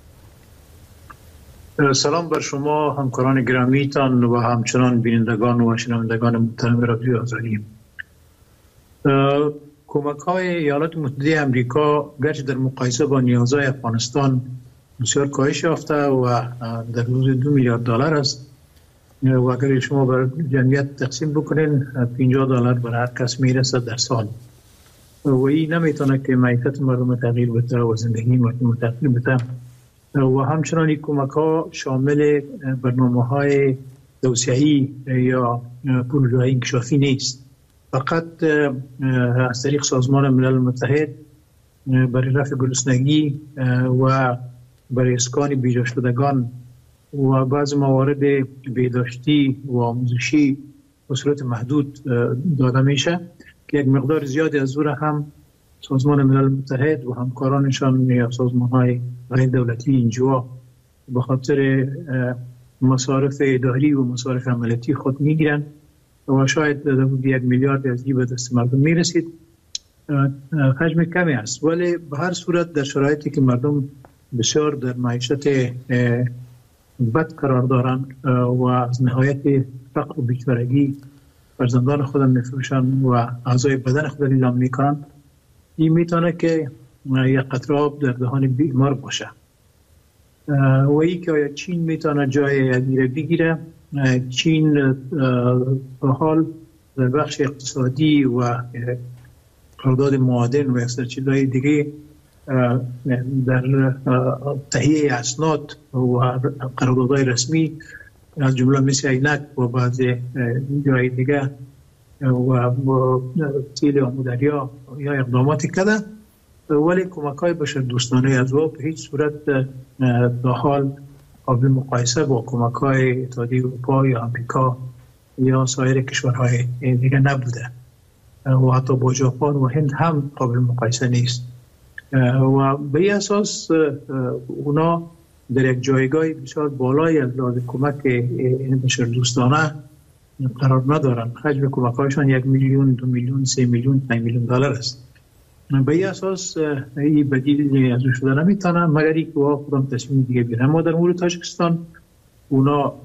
سلام بر شما همکاران گرامیتان و همچنان بینندگان و شنوندگان محترم رادیو آزادی. کمک های ایالات متحده آمریکا گرچه در مقایسه با نیازهای افغانستان بسیار کاهش یافته و در حدود دو میلیارد دلار است، و اگر شما بر جمعیت تقسیم بکنین پنجاه دلار بر هر کس میرسه در سال، و این نمیتونه که معیشت مردم تغییر بده و زندگی مردم تغییر بده. و همچنان این کمک ها شامل برنامه های توسعه‌ای یا پروژه های انکشافی نیست، فقط از طریق سازمان ملل متحد برای رفع گرسنگی و برای اسکان بیجا شدگان و بعض موارد بهداشتی و آموزشی به صورت محدود داده میشه که یک مقدار زیادی از او را هم سازمان ملل متحد و همکارانشان یا سازمان‌های غیر دولتی اینجا به خاطر مصارف اداری و مصارف عملیاتی خود میگیرن و شاید یک میلیارد از این به دست مردم میرسید. حجم کمی است، ولی به هر صورت در شرایطی که مردم بسیار در معیشت بد قرار دارن و از نهایت فقر و بیچارگی فرزندان خودم میفروشن و اعضای بدن خود اعلام میکنن، این میتونه که یک قطره آب در دهان بیمار باشه. و ای که آیا چین میتونه جای ادیره بگیره؟ چین به حال در بخش اقتصادی و قرارداد معادن و سرچینه‌های دیگه در تهیه اسناد و قراردادهای رسمی از جمله مثل عینک و بعض جای دیگه و تیل آمودریا یا اقداماتی کرده، ولی کمک های بشر دوستانه از او به هیچ صورت در حال قابل مقایسه با کمک های اتحادیه اروپا یا امریکا یا سایر کشورهای دیگه نبوده و حتی با ژاپن و هند هم قابل مقایسه نیست. و به این اساس اونا در یک جایگاه بسیار بالای از لحاظ کمک بشر دوستانه قرار ندارن. حجم کمک هایشان یک میلیون، دو میلیون، سه میلیون، پنج میلیون دلار است. به این اساس این بدیل از شده نمیتونه مگر اینکه اونا خودم تصمیم دیگه بگیرن. ما در مورد تاجیکستان اونا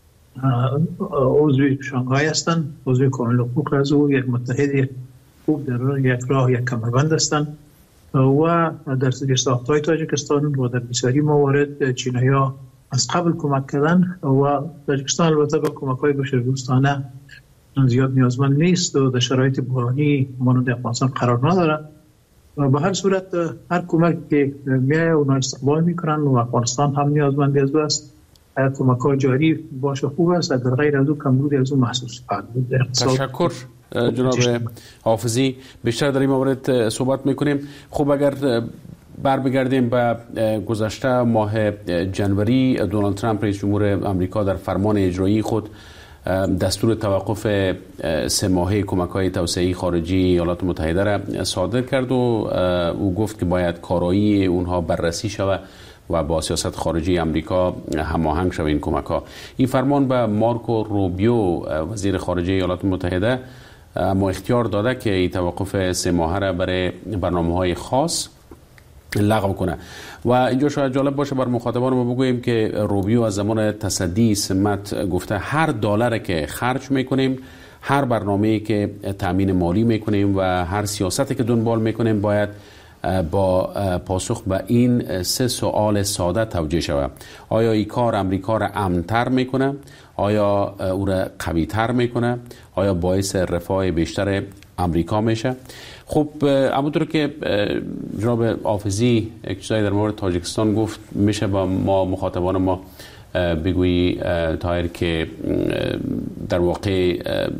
عضو شانگهای هستن، عضو کامل حقوق از او، یک متحد خوب در یک راه یک کمربند هستن و در ساختهای تاجیکستان و در بسیاری موارد چینایی‌ها از قبل کمک کردن و تاجیکستان البته با کمک‌های بشردوستانه زیاد نیازمند نیست و در شرایط بحرانی مانند افغانستان قرار نداره. و به هر صورت هر کمک که میایه اونا استقبال میکنن و افغانستان هم نیازمند از است. هر کمک‌ها جاری باشه خوب است، در غیر از او کمبود از او محسوس خواهد بود. تشکر جناب حافظی، بیشتر در این مورد صحبت میکنیم. خب اگر بر بگردیم به گذشته ماه جنوری، دونالد ترامپ رئیس جمهور آمریکا در فرمان اجرایی خود دستور توقف سه ماهه کمک‌های توسعه‌ای خارجی ایالات متحده را صادر کرد و او گفت که باید کارایی اونها بررسی شود و با سیاست خارجی امریکا هماهنگ شود این کمک ها. این فرمان به مارکو روبیو وزیر خارجه ایالات متحده اما اختیار داده که این توقف سه ماهه را برای برنامه های خاص لغو کنه. و اینجا شاید جالب باشه بر مخاطبان ما بگوییم که روبیو از زمان تصدی سمت گفته هر دلاری که خرج میکنیم، هر برنامه‌ای که تامین مالی میکنیم و هر سیاستی که دنبال میکنیم باید با پاسخ به این سه سوال ساده توجیه شود. آیا این کار امریکا را امن‌تر میکنه؟ آیا او را قوی‌تر میکنه؟ آیا باعث رفاه بیشتر امریکا میشه؟ خب همونطور که جناب حافظی یک چیزایی در مورد تاجیکستان گفت، میشه با ما مخاطبان ما بگویی طاهر که در واقع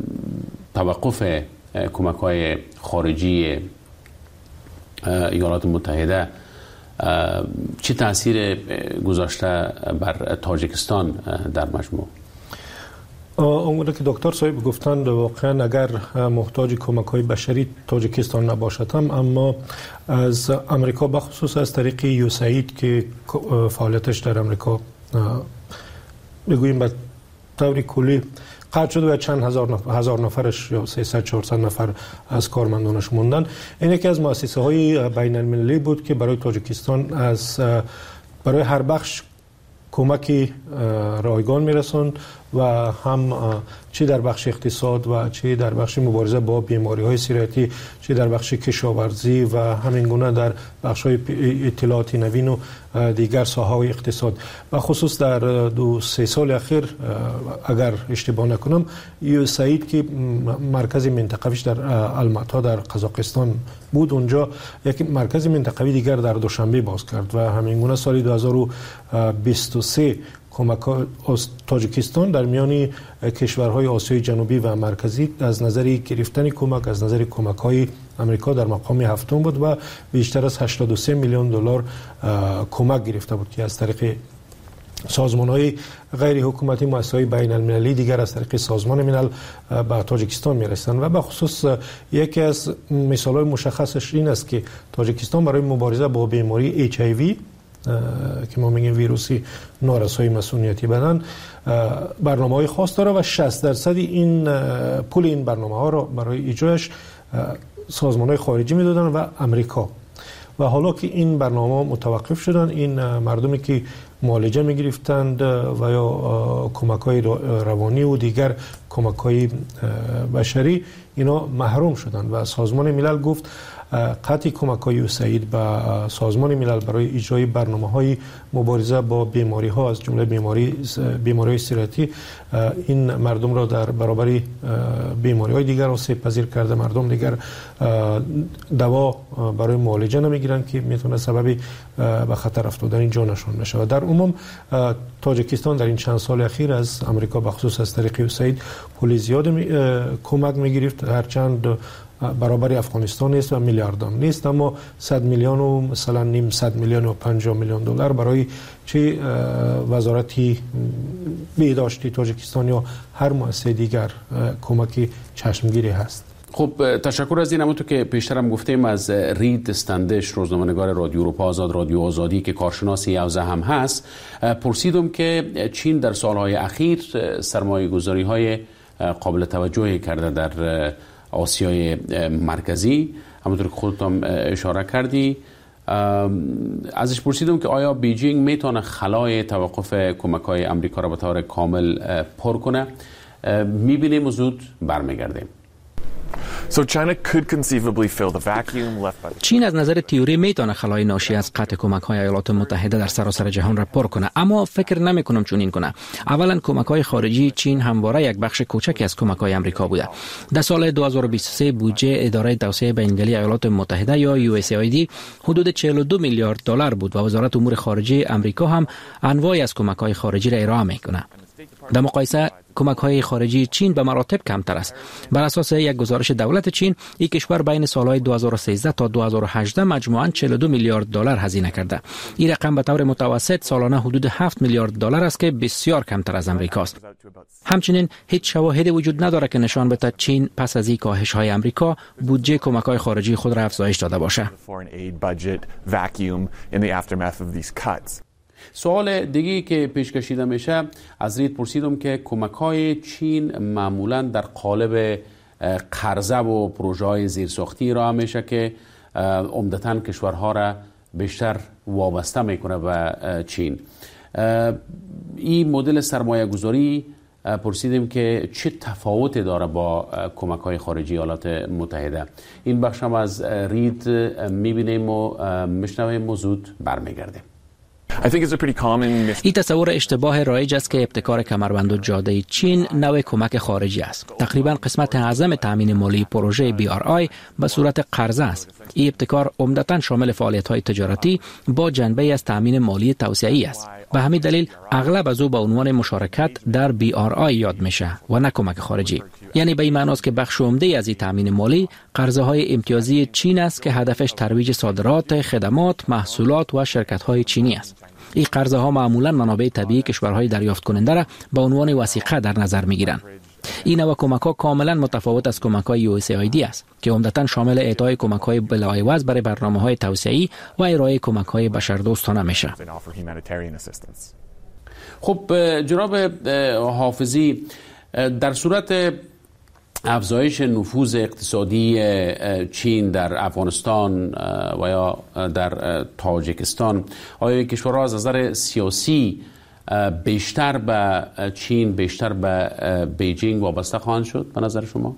توقف کمک‌های خارجی ایالات متحده چه تاثیر گذاشته بر تاجیکستان در مجموع؟ اونگونه که دکتر صاحب گفتند واقعا اگر محتاج کمک‌های بشری تاجیکستان نباشد هم، اما از امریکا بخصوص از طریق یوساید که فعالیتش در امریکا بگوییم به طور کلی قطع شده و چند هزار نفر هزار نفرش یا سیصد چهارصد نفر از کارمندانش موندن. این یکی از مؤسسه های بین المللی بود که برای تاجیکستان از برای هر بخش کمکی رایگان میرسوند و هم چه در بخش اقتصاد و چه در بخش مبارزه با بیماری های سیرتی، چه در بخش کشاورزی و همین گونه در بخش های اطلاعاتی نوین و دیگر ساحه های اقتصاد. و خصوص در دو سه سال اخیر اگر اشتباه نکنم یوساید که مرکز منطقویش در الماتا در قزاقستان بود، اونجا یک مرکز منطقوی دیگر در دوشنبه باز کرد و همین گونه سال دو هزار و بیست و سه کمک از تاجیکستان در میان کشورهای آسیای جنوبی و مرکزی از نظر گرفتن کمک از نظر کمک‌های امریکا در مقام هفتم بود و بیشتر از هشتاد و سه میلیون دلار کمک گرفته بود که از طریق سازمان‌های غیر حکومتی، مؤسسه‌های بین المللی دیگر از طریق سازمان ملل به تاجیکستان می‌رسند. و به خصوص یکی از مثال‌های مشخصش این است که تاجیکستان برای مبارزه با بیماری اچ آی وی که ما میگیم ویروسی نارسایی مسئولیتی بدن برنامه‌های خاص داره و شصت درصد این پول این برنامه‌ها را برای اجرایش سازمان‌های خارجی میدادن و امریکا. و حالا که این برنامه متوقف شدن، این مردمی که معالجه می‌گرفتند و یا کمک‌های روانی و دیگر کمک‌های بشری اینا محروم شدند و سازمان ملل گفت قطع کمک‌های یوساید به سازمان ملل برای اجرای برنامه‌های مبارزه با بیماری‌ها از جمله بیماری بیماری‌های سیرتی این مردم را در برابر بیماری‌های دیگر آسیب پذیر کرده. مردم دیگر دوا برای معالجه نمی‌گیرند که میتونه سبب به خطر افتادن جانشان بشه. و در عموم تاجیکستان در این چند سال اخیر از امریکا بخصوص از طریق یوساید پول زیاد می، کمک می‌گرفت، هرچند برابر افغانستان نیست و میلیاردان نیست، اما صد میلیون و مثلا نیم صد میلیون و پنجاه میلیون دلار برای چه وزارتی بهداشتی تاجیکستان یا هر مؤسسه دیگر کمک چشمگیری هست. خب تشکر از این. همونطور که پیشترم گفتیم از رید استندش، روزنامه‌نگار رادیو اروپا آزاد، رادیو آزادی که کارشناس یوزه هم هست، پرسیدم که چین در سالهای اخیر سرمایه‌گذاری‌های قابل توجهی کرده در آسیای مرکزی، همونطور که خودتون اشاره کردی. ازش پرسیدم که آیا بیجینگ میتونه خلای توقف کمک‌های امریکا را به طور کامل پر کنه. میبینیم و زود برمیگردیم. چین از نظر تئوری میتونه خلای ناشی از قطع کمک‌های ایالات متحده در سراسر جهان را پر کنه، اما فکر نمی کنم چنین کنه. اولا کمک‌های خارجی چین همواره یک بخش کوچکی از کمک‌های آمریکا بوده. در سال دو هزار و بیست و سه بودجه اداره توسعه بین‌المللی ایالات متحده یا یو اس ای آی دی حدود چهل و دو میلیارد دلار بود و وزارت امور خارجه آمریکا هم انواعی از کمک‌های خارجی را ارائه میکنه. در مقایسه کمک‌های خارجی چین به مراتب کمتر است. بر اساس یک گزارش دولت چین، این کشور بین سالهای دو هزار و سیزده تا دو هزار و هجده مجموعاً چهل و دو میلیارد دلار هزینه کرده. این رقم به طور متوسط سالانه حدود هفت میلیارد دلار است که بسیار کمتر از امریکا است. همچنین هیچ شواهدی وجود ندارد که نشان بده چین پس از این کاهش‌های امریکا بودجه کمک‌های خارجی خود را افزایش داده باشه. سوال دیگه که پیش کشیده میشه، از رید پرسیدم که کمک‌های چین معمولاً در قالب قرضه و پروژه‌های زیرساختی را میشه که عمدتاً کشورها را بیشتر وابسته میکنه به چین. این مدل سرمایه گذاری پرسیدیم که چه تفاوتی داره با کمک‌های خارجی ایالات متحده. این بخش هم از رید میبینیم و میشنویم و زود برمیگردیم. این تصور اشتباه رایج است که ابتکار کمربند و جاده چین نوع کمک خارجی است. تقریبا قسمت اعظم تامین مالی پروژه بی آر آی به صورت قرضه است. این ابتکار عمدتاً شامل فعالیت‌های تجارتی با جنبه از تامین مالی توسعه‌ای است. به همین دلیل اغلب از او به عنوان مشارکت در بی آر آی یاد میشه و نه کمک خارجی. یعنی به این معنی است که بخش عمده از این تامین مالی قرضه‌های امتیازی چین است که هدفش ترویج صادرات، خدمات، محصولات و شرکت‌های چینی است. این قرضه ها معمولا منابع طبیعی کشورهای دریافت کننده را به عنوان وثیقه در نظر می گیرند. این نوع کمک ها کاملا متفاوت از کمک های یو اس ای آی دی است که عمدتاً شامل اعطای کمک های بلاعوض برای برنامه های توسعه‌ای و ارائه کمک های بشردوستانه میشه. خب جناب حافظی، در صورت افزایش نفوذ اقتصادی چین در افغانستان و یا در تاجیکستان، آیا کشورها از نظر سیاسی بیشتر به چین، بیشتر به بیجینگ وابسته خواهند شد به نظر شما؟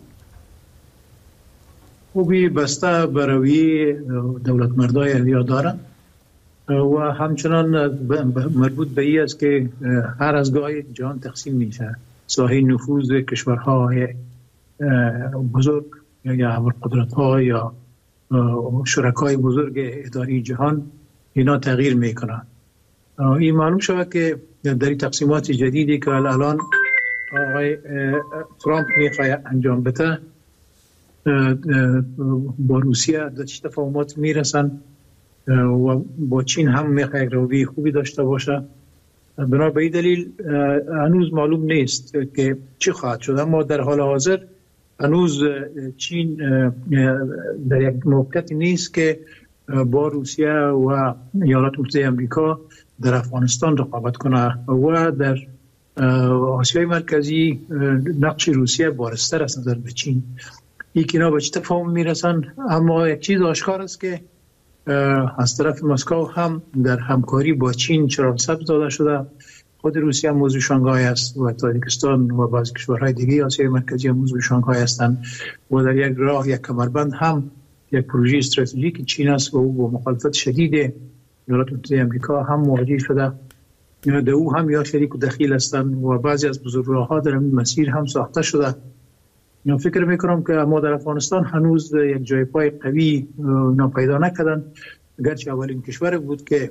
خوبی بسته بروی دولت مردای اهلیا دارند و همچنان مربوط به این است که هر از گاهی جهان تقسیم میشه. ساحه نفوذ کشورهای بزرگ یا ابرقدرت ها یا شرکای بزرگ اداری جهان اینا تغییر میکنن. این معلوم شود که در این تقسیمات جدیدی که الان آقای ترامپ میخواد انجام بده با روسیه در چه تفاهمات میرسن و با چین هم میخواد روی خوبی داشته باشه. بنا به این دلیل هنوز معلوم نیست که چی خواهد شد، اما در حال حاضر هنوز چین در یک موقعیت نیست که با روسیه و ایالات متحده آمریکا در افغانستان رقابت کنه و در آسیای مرکزی نقش روسیه بارزتر است نظر به چین. یکی اینا به چه تفاهم میرسن، اما یک چیز آشکار است که از طرف مسکو هم در همکاری با چین چراغ سبز داده شده. خود روسیه هم موضوع شانگهای است و تاجیکستان و بعضی کشورهای دیگه آسیای مرکزی هم موضوع شانگهای هستند و در یک راه یک کمربند هم یک پروژه استراتژیک چین است و او با مخالفت شدید ایالات متحده آمریکا هم مواجه شده. در او هم یا شریک و دخیل هستند و بعضی از بزرگراه‌ها در این مسیر هم ساخته شده. من فکر میکنم که ما در افغانستان هنوز یک جای پای قوی ناپیدا نکردن، گرچه اولین کشور بود که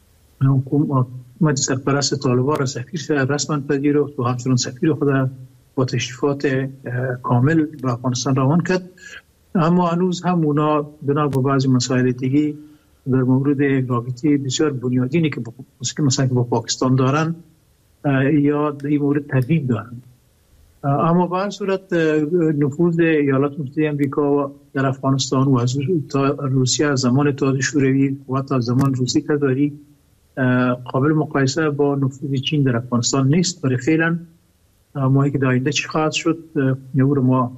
حکومت سرپرست طالبان را سفیر رسما پذیرفت و همچنان سفیر خود با تشریفات کامل به افغانستان روان کرد، اما هنوز هم اونا بنا به بعضی مسائل دیگه در مورد رابطه بسیار بنیادینی که مثلا با پاکستان دارن یا در این مورد تردید دارن. اما به هر صورت نفوذ ایالات متحده آمریکا در افغانستان و از روسیه از زمان اتحاد شوروی و تا زمان روسی تزاری قابل مقایسه با نفوذ چین در افغانستان نیست. برای فعلا ما که در آینده چی خواهد شد نور ما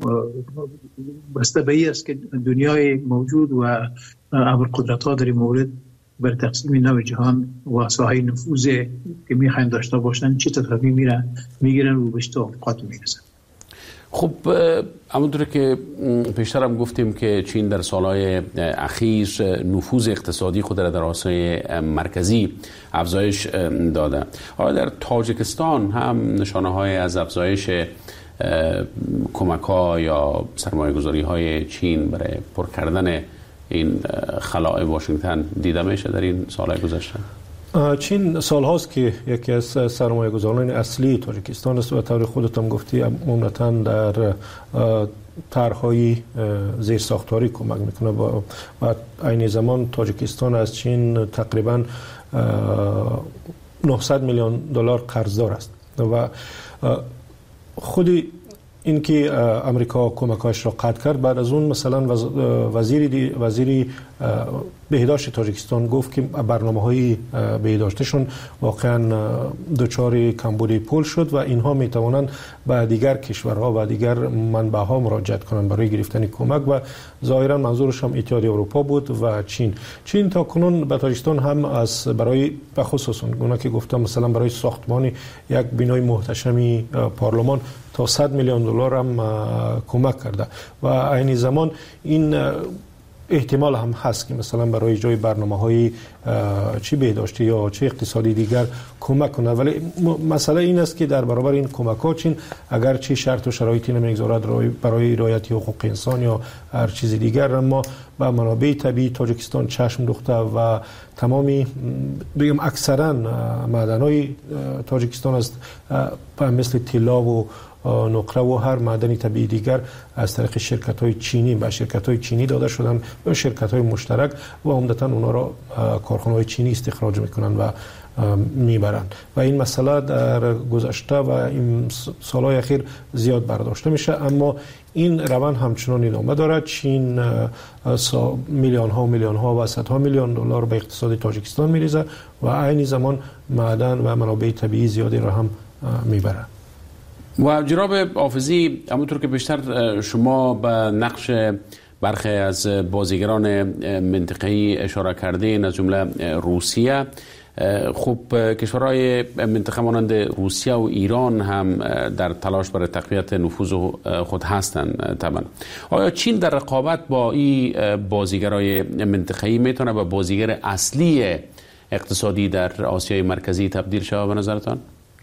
بسته به این است که دنیای موجود و ابرقدرت ها در این مورد بر تقسیم نو جهان و ساحه نفوذ که میخواین داشته باشن چه تصمیمی میرن میگیرن و به توافقات میرسن. خب همونطور که پیشتر هم گفتیم که چین در سالهای اخیر نفوذ اقتصادی خود را در آسیای مرکزی افزایش داده. حالا در تاجیکستان هم نشانه های از افزایش کمک ها یا سرمایه گذاری های چین برای پر کردن این خلاء واشنگتن دیده میشه در این سالهای گذشته؟ چین سال هاست که یکی از سرمایه گذاران اصلی تاجیکستان است و طور خودت هم گفتی عمدتاً در طرح‌های زیرساختاری کمک میکنه و عین زمان تاجیکستان از چین تقریباً نهصد میلیون دلار قرضدار است و خودی اینکه امریکا کمکاش را قطع کرد، بعد از اون مثلا وزیر وزیری بهداشت تاجیکستان گفت که برنامه‌های بهداشتشون واقعا دچار کمبود پول شد و اینها میتوانند به دیگر کشورها و دیگر منبع‌ها مراجعت کنند برای گرفتن کمک و ظاهرا منظورش هم اتحادیه اروپا بود و چین. چین تا کنون به تاجیکستان هم از برای به خصوص گونه که گفتم مثلا برای ساختمان یک بنای محتشمی پارلمان تا صد میلیون دلار هم کمک کرده و عین زمان این احتمال هم هست که مثلا برای جای برنامه‌های چی بهداشتی یا چه اقتصادی دیگر کمک کنه، ولی مسئله این است که در برابر این کمک‌ها چین اگر چه شرط و شرایطی نمیگذارد برای رعایت حقوق انسان یا هر چیز دیگر، اما با منابع طبیعی تاجیکستان چشم دوخته و تمامی بگم اکثرا معدن‌های تاجیکستان است مثل طلا و نقره و هر معدن طبیعی دیگر از طریق شرکت‌های چینی به شرکت‌های چینی داده شدن و شرکت‌های مشترک و عمدتاً اونا را کارخانه‌های چینی استخراج می‌کنند و میبرند و این مسئله در گذشته و این سالهای اخیر زیاد برداشته میشه، اما این روند همچنان ادامه دارد. چین میلیون ها و میلیون ها و صدها میلیون دلار به اقتصاد تاجیکستان میریزه و عین زمان معدن و منابع طبیعی زیادی را هم میبره. و جناب حافظی، همونطور که بیشتر شما به نقش برخی از بازیگران منطقه‌ای اشاره کردین از جمله روسیه، خب کشورهای منطقه مانند روسیه و ایران هم در تلاش برای تقویت نفوذ خود هستند طبعا. آیا چین در رقابت با این بازیگرای منطقه‌ای میتونه به بازیگر اصلی اقتصادی در آسیای مرکزی تبدیل شود به نظرتان؟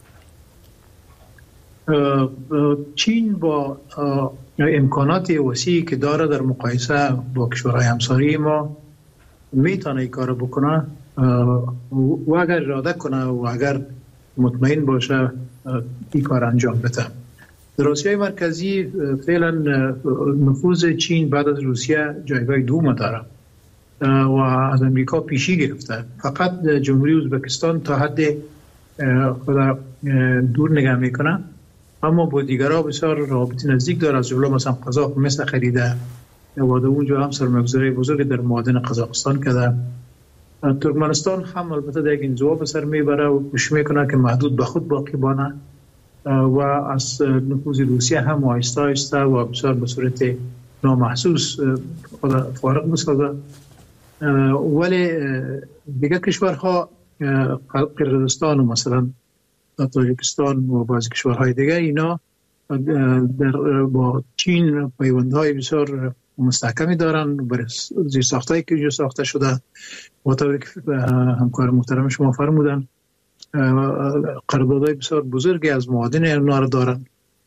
چین با امکانات وسیعی که داره در مقایسه با کشورهای همسایه ما میتونه این کار بکنه و اگر اراده کنه و اگر مطمئن باشه این کار انجام بده. در آسیای مرکزی فعلا نفوذ چین بعد از روسیه جایگاه دوم داره و از امریکا پیشی گرفته. فقط جمهوری ازبکستان تا حد خود دور نگاه میکنه، اما با دیگرها بسیار رابطه نزدیک داره، از جمله مثلا قزاق مثل خریده و در اونجا هم سرمایه‌گذاری بزرگ در معادن قزاقستان کرده. ترکمنستان هم البته در یک انزوا به سر میبره و کوشش میکنه که محدود به خود باقی بانه و از نفوذ روسیه هم آهسته آهسته و بسیار به صورت نامحسوس خود فارغ میسازه. ولی دیگه کشورها قرقیزستان و مثلا تاجیکستان و بعضی کشورهای دیگه اینا در با چین پیوندهای بسیار مستحکمی دارن برای زیر ساختایی که اینجا ساخته شده و طوری که همکار محترم شما فرمودن قراردادهای بسیار بزرگی از معادن اینا رو دارن.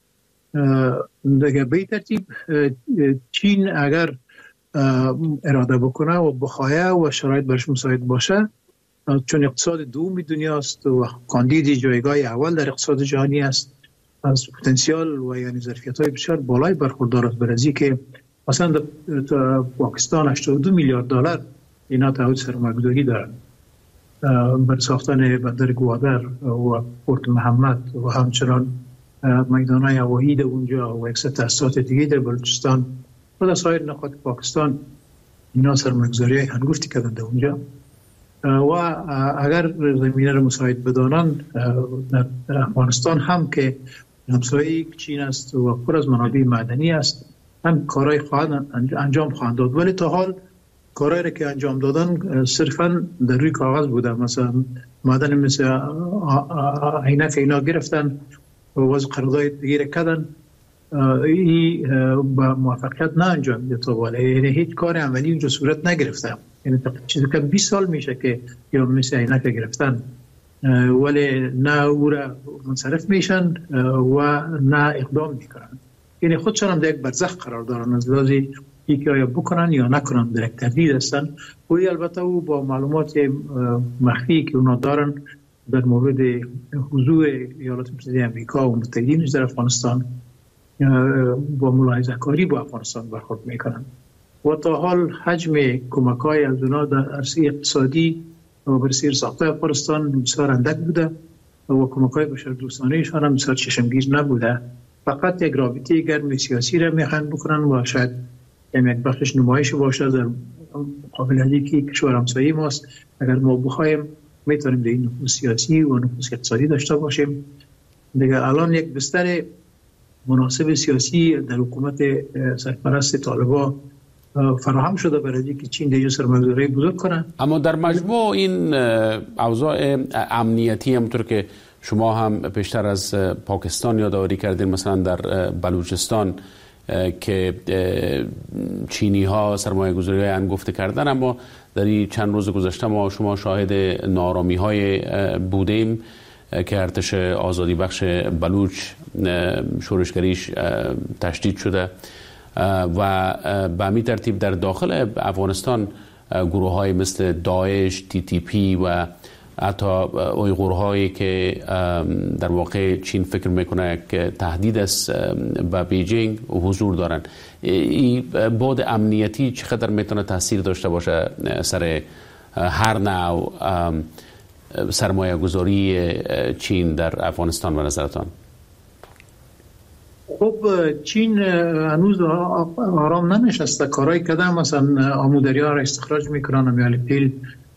دیگه به ترتیب چین اگر اراده بکنه و بخواه و شرایط برش مساعد باشه، چون اقتصاد دوم دنیاست و کاندید جایگاه اول در اقتصاد جهانی است، از پتانسیل و یعنی ظرفیت‌های بسیار بالای برخوردار است. برای که مثلا در پاکستان هشتاد و دو میلیارد دلار اینا تعهد سرمایه‌گذاری دارند برای ساختن بندر گوادر و پورت محمد و همچنان میدان‌های هوایی در اونجا و یک سری تأسیسات دیگه در بلوچستان و در سایر نقاط پاکستان اینا سرمایه‌گذاری هنگفتی کردند در اونجا و اگر زمینه رو مساعد بدانن در افغانستان هم که همسایه چین است و پر از منابع معدنی است هم کارهای خواهد انجام خواهند داد، ولی تا حال کارهایی را که انجام دادن صرفا در روی کاغذ بوده. مثلا معدن مثل عینک اینا گرفتن و وضع قرارداد دیگه کردن، این با موفقیت نه انجام میده تا بالا، یعنی هیچ کار عملی اونجا صورت نگرفته. یعنی چیزی که بیست سال میشه که یا مثل عینک گرفتن ولی نه او را منصرف میشن و نه اقدام میکنن، یعنی خودشان هم در یک برزخ قرار دارن از لحاظی که آیا بکنن یا نکنن، در یک تردید هستن. و البته او با معلومات مخفی که اونا دارن در مورد حضور ایالات متحده آمریکا و متحدینش در افغانستان با ملاحظه کاری با افغانستان برخورد میکنن و تا حال حجم کمک‌های از اونا در عرصه اقتصادی و برای ساخته افغانستان بسیار اندک بوده و کمک‌های بشردوستانه‌شان هم بسیار چشمگیر نبوده فقط یک رابطه گرم سیاسی را میخوان بکنن و شاید یک بخشش نمایش باشه در مقابل که کشور همسایه ماست. اگر ما بخوایم میتونیم در این نفوذ سیاسی و نفوذ اقتصادی داشته باشیم. دیگه الان یک بستر مناسب سیاسی در حکومت سرپرست طالبان فراهم شده برای اینکه چین دیگه سرمایه‌گذاری بزرگ کنه. اما در مجموع این اوضاع امنیتی همونطور که شما هم پیشتر از پاکستان یادآوری کردین، مثلا در بلوچستان که چینی ها سرمایه گذاری های انگفته کردن، اما در این چند روز گذشته ما شما شاهد نارامی های بودیم که ارتش آزادی بخش بلوچ شورشگریش تشدید شده و به همین ترتیب در داخل افغانستان گروه های مثل داعش، تی تی پی و حتی اویغور هایی که در واقع چین فکر میکنه که تهدید است به بیجینگ حضور دارن. این بعد امنیتی چقدر میتونه تاثیر داشته باشه سر هر نوع سرمایه گذاری چین در افغانستان به نظرتان؟ خب چین هنوز آرام ننشسته، کارهای کردن، مثلا آمودریا را استخراج میکنن. امیال پیل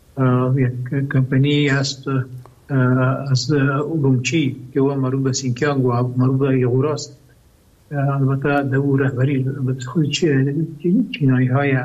یک کمپانی هست از اولومچی که او مربوط به سینکیانگ و مربوط به ایغور است. البته در او رهبری خود چینایی های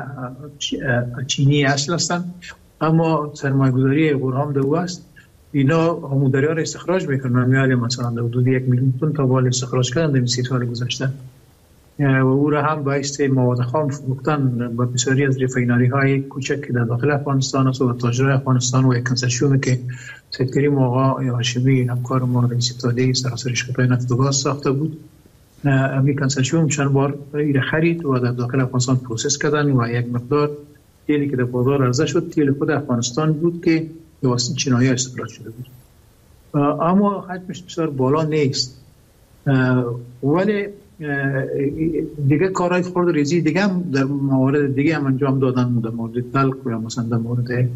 چینی اصل هستند، اما سرمایه گذاری ایغور هم در او است. اینا آمودریا را استخراج میکنن. امیال مثلا در حدود یک میلیون تن تا بال استخراج کردن در سی سال گذشته و او را هم باعث مواد خام فروختن به بسیاری از رفینری های کوچک که در داخل افغانستان است و تاجرای افغانستان و یک کنسرسیومی که سید کریم آقا هاشمی همکار ما رئیس اتحادیه سراسر شرکت‌های نفت و گاز ساخته بود. امی کنسرسیوم چند بار ایره خرید و در داخل افغانستان پروسس کردن و یک مقدار تیلی که در بازار عرضه شد تیل خود افغانستان بود که به واسطه چینایی‌ها استخراج شده بود، اما حجمش بسیار بالا نیست. ولی دیگه کارهای خرد ریزی دیگه هم در موارد دیگه هم انجام دادن، در مورد تلق یا مثلا در مورد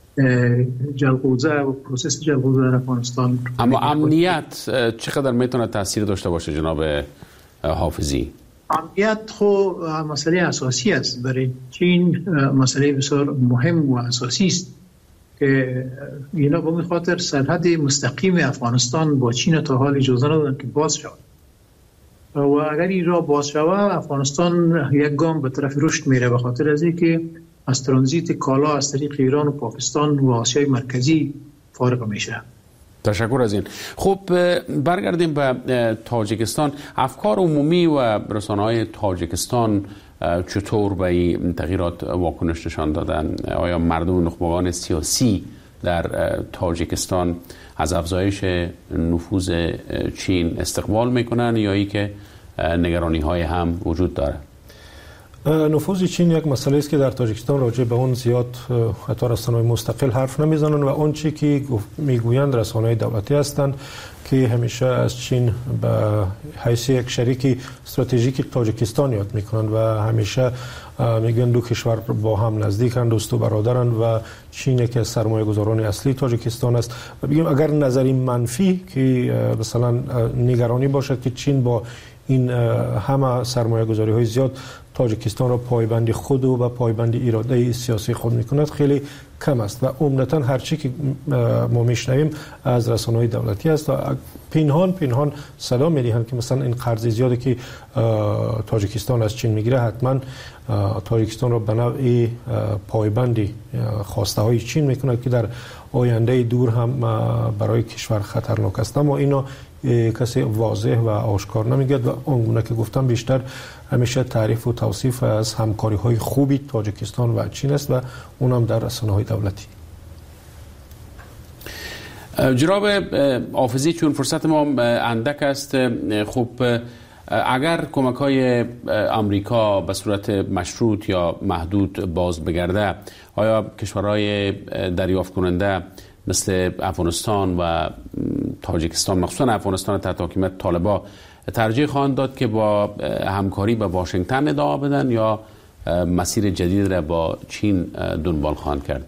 جلغوزه و پروسس جلغوزه در افغانستان. اما امنیت چقدر میتونه تاثیر داشته باشه جناب حافظی؟ امنیت خو مسئله اساسی است برای چین، مسئله بسیار مهم و اساسی است که اینا به خاطر سرحد مستقیم افغانستان با چین تا حال اجازه ندادن که باز شود و اگر این را باز شود افغانستان یک گام به طرف رشد میره، به خاطر از اینکه از ترانزیت کالا از طریق ایران و پاکستان و آسیای مرکزی فارغ میشه. تشکر از این. خب برگردیم به تاجیکستان. افکار عمومی و رسانه‌های تاجیکستان چطور به این تغییرات واکنش نشان دادن؟ آیا مردم و نخبگان سیاسی در تاجیکستان از افزایش نفوذ چین استقبال میکنن یا ای که نگرانی های هم وجود داره؟ نفوذ چین یک مسئله است که در تاجیکستان راجع به اون زیاد حتی رسانه‌های مستقل حرف نمیزنن و اون چی که میگویند رسانه‌های دولتی هستند که همیشه از چین به حیث یک شریک استراتژیک تاجیکستان یاد میکنند و همیشه میگن دو کشور با هم نزدیکند، دوست و برادرند و چین یکی از سرمایه گذاران اصلی تاجیکستان است. و بگیم اگر نظری منفی که مثلا نگرانی باشد که چین با این همه سرمایه گذاری های زیاد تاجیکستان را پایبند خود و پایبند اراده سیاسی خود میکند خیلی کم است و عمدتاً هر چی که ما میشنویم از رسانه‌های دولتی است و پنهان پنهان صدا میدهند که مثلا این قرض زیادی که تاجیکستان از چین میگیره حتما تاجیکستان را به نوعی پایبندی خواسته های چین میکند که در آینده دور هم برای کشور خطرناک است، اما اینا کسی واضح و آشکار نمیگه و اونگونه که گفتم بیشتر همیشه تعریف و توصیف از همکاری های خوبی تاجیکستان و چین است و اونم در رسانه های دولتی. جناب حافظی، چون فرصت ما اندک است، خب اگر کمک های امریکا به صورت مشروط یا محدود باز بگرده، آیا کشورهای دریافت کننده مثل افغانستان و تاجیکستان، مخصوصا افغانستان تحت حکومت طالبان، ترجیح خواهند داد که با همکاری با واشنگتن ادامه بدن یا مسیر جدید را با چین دنبال خواهند کرد؟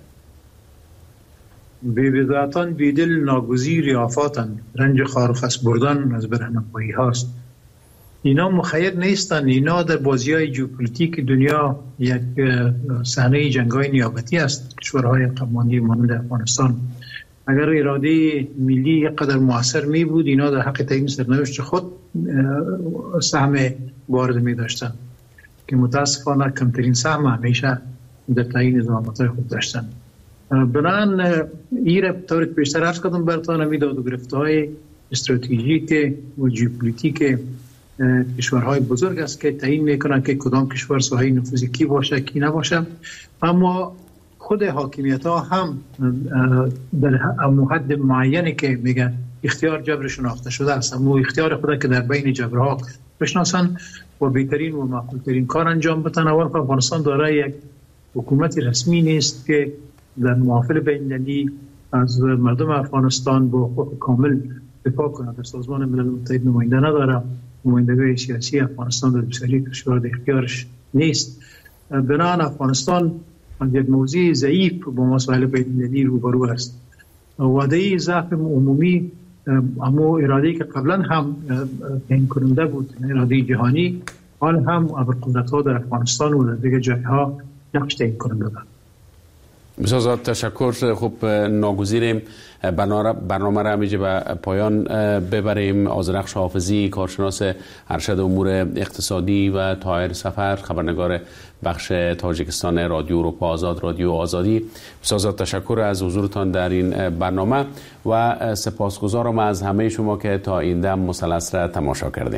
بی‌بضاعتاً بیدل ناگزیر آفاتن، رنج خارفس بردن از برهنمایی هاست. اینا مخیر نیستن. اینا در بازی‌های ژئوپلیتیک دنیا یک صحنه جنگ‌های نیابتی است. کشورهای قماندی مانند افغانستان اگر اراده ملی یک قدر موثر می بود، اینا در حق تعیین سرنوشت خود سهم وارد می داشتن که متاسفانه کمترین سهم همیشه در تعیین زعامت‌های خود داشتن. بنابراین این را طور که بیشتر عرض کردم براتون، می داد و گرفته‌های استراتژیک و ژئوپلیتیک کشورهای بزرگ است که تعیین میکنن که کدام کشور ساحه نفوذی کی باشه کی نباشه. اما خود حاکمیت ها هم در حد معینی که میگن اختیار جبر شناخته شده است، اما اختیار خود که در بین جبرها بشناسن و بهترین و معقولترین کار انجام بدن. اول افغانستان دارای یک حکومت رسمی نیست که در محافل بین‌المللی از مردم افغانستان با حقوق کامل دفاع کنه. در سازمان ملل متحد نماینده نداره، نمایندگی سیاسی افغانستان در بسیاری کشورها اختیارش نیست. بنابراین افغانستان یک موضوع ضعیف با مسائل بین‌المللی روبرو است. وعده ضعف عمومی اما اراده‌ای که قبلا هم تعیین کننده بود، اراده جهانی، حال هم ابرقدرت‌ها در افغانستان و در دیگر جای‌ها نقش تعیین کننده دارند. بسیار زیاد تشکر. خوب ناگزیریم برنامه را همیشه به پایان ببریم. آذرخش حافظی، کارشناس ارشد امور اقتصادی، و طاهر سفر، خبرنگار بخش تاجیکستان رادیو اروپا آزاد، رادیو آزادی. بسیار زیاد تشکر از حضورتان در این برنامه و سپاسگزارم از همه شما که تا این دم مثلث را تماشا کردین.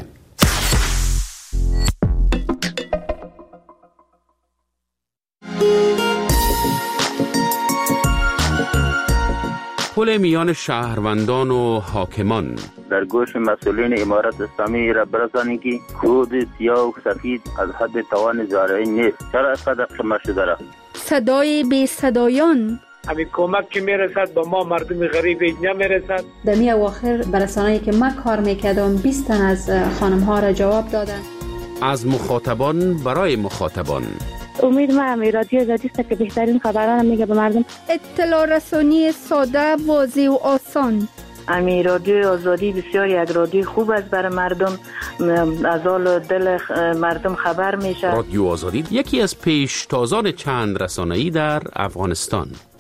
پل میان شهروندان و حاکمان. در گوش مسئولین امارت اسلامی را برسانید که کود سیاه و سفید از حد توان زارعی نیست. چرا اینقدر قیمت شده را؟ صدای بی صدایان. همین کمک که میرسد به ما مردم غریب نمیرسد. در می اواخر برسانه‌ای که من کار میکردم بیست تن از خانم ها را جواب دادن. از مخاطبان برای مخاطبان. امید ما هم رادیو آزادی است که بهترین خبران میگه به مردم. اطلاع رسانی ساده، واضح و آسان. امی رادیو آزادی بسیار یک رادیو خوب است برای مردم، از حال دل مردم خبر میشه. رادیو آزادی یکی از پیشتازان چند رسانه‌ای در افغانستان.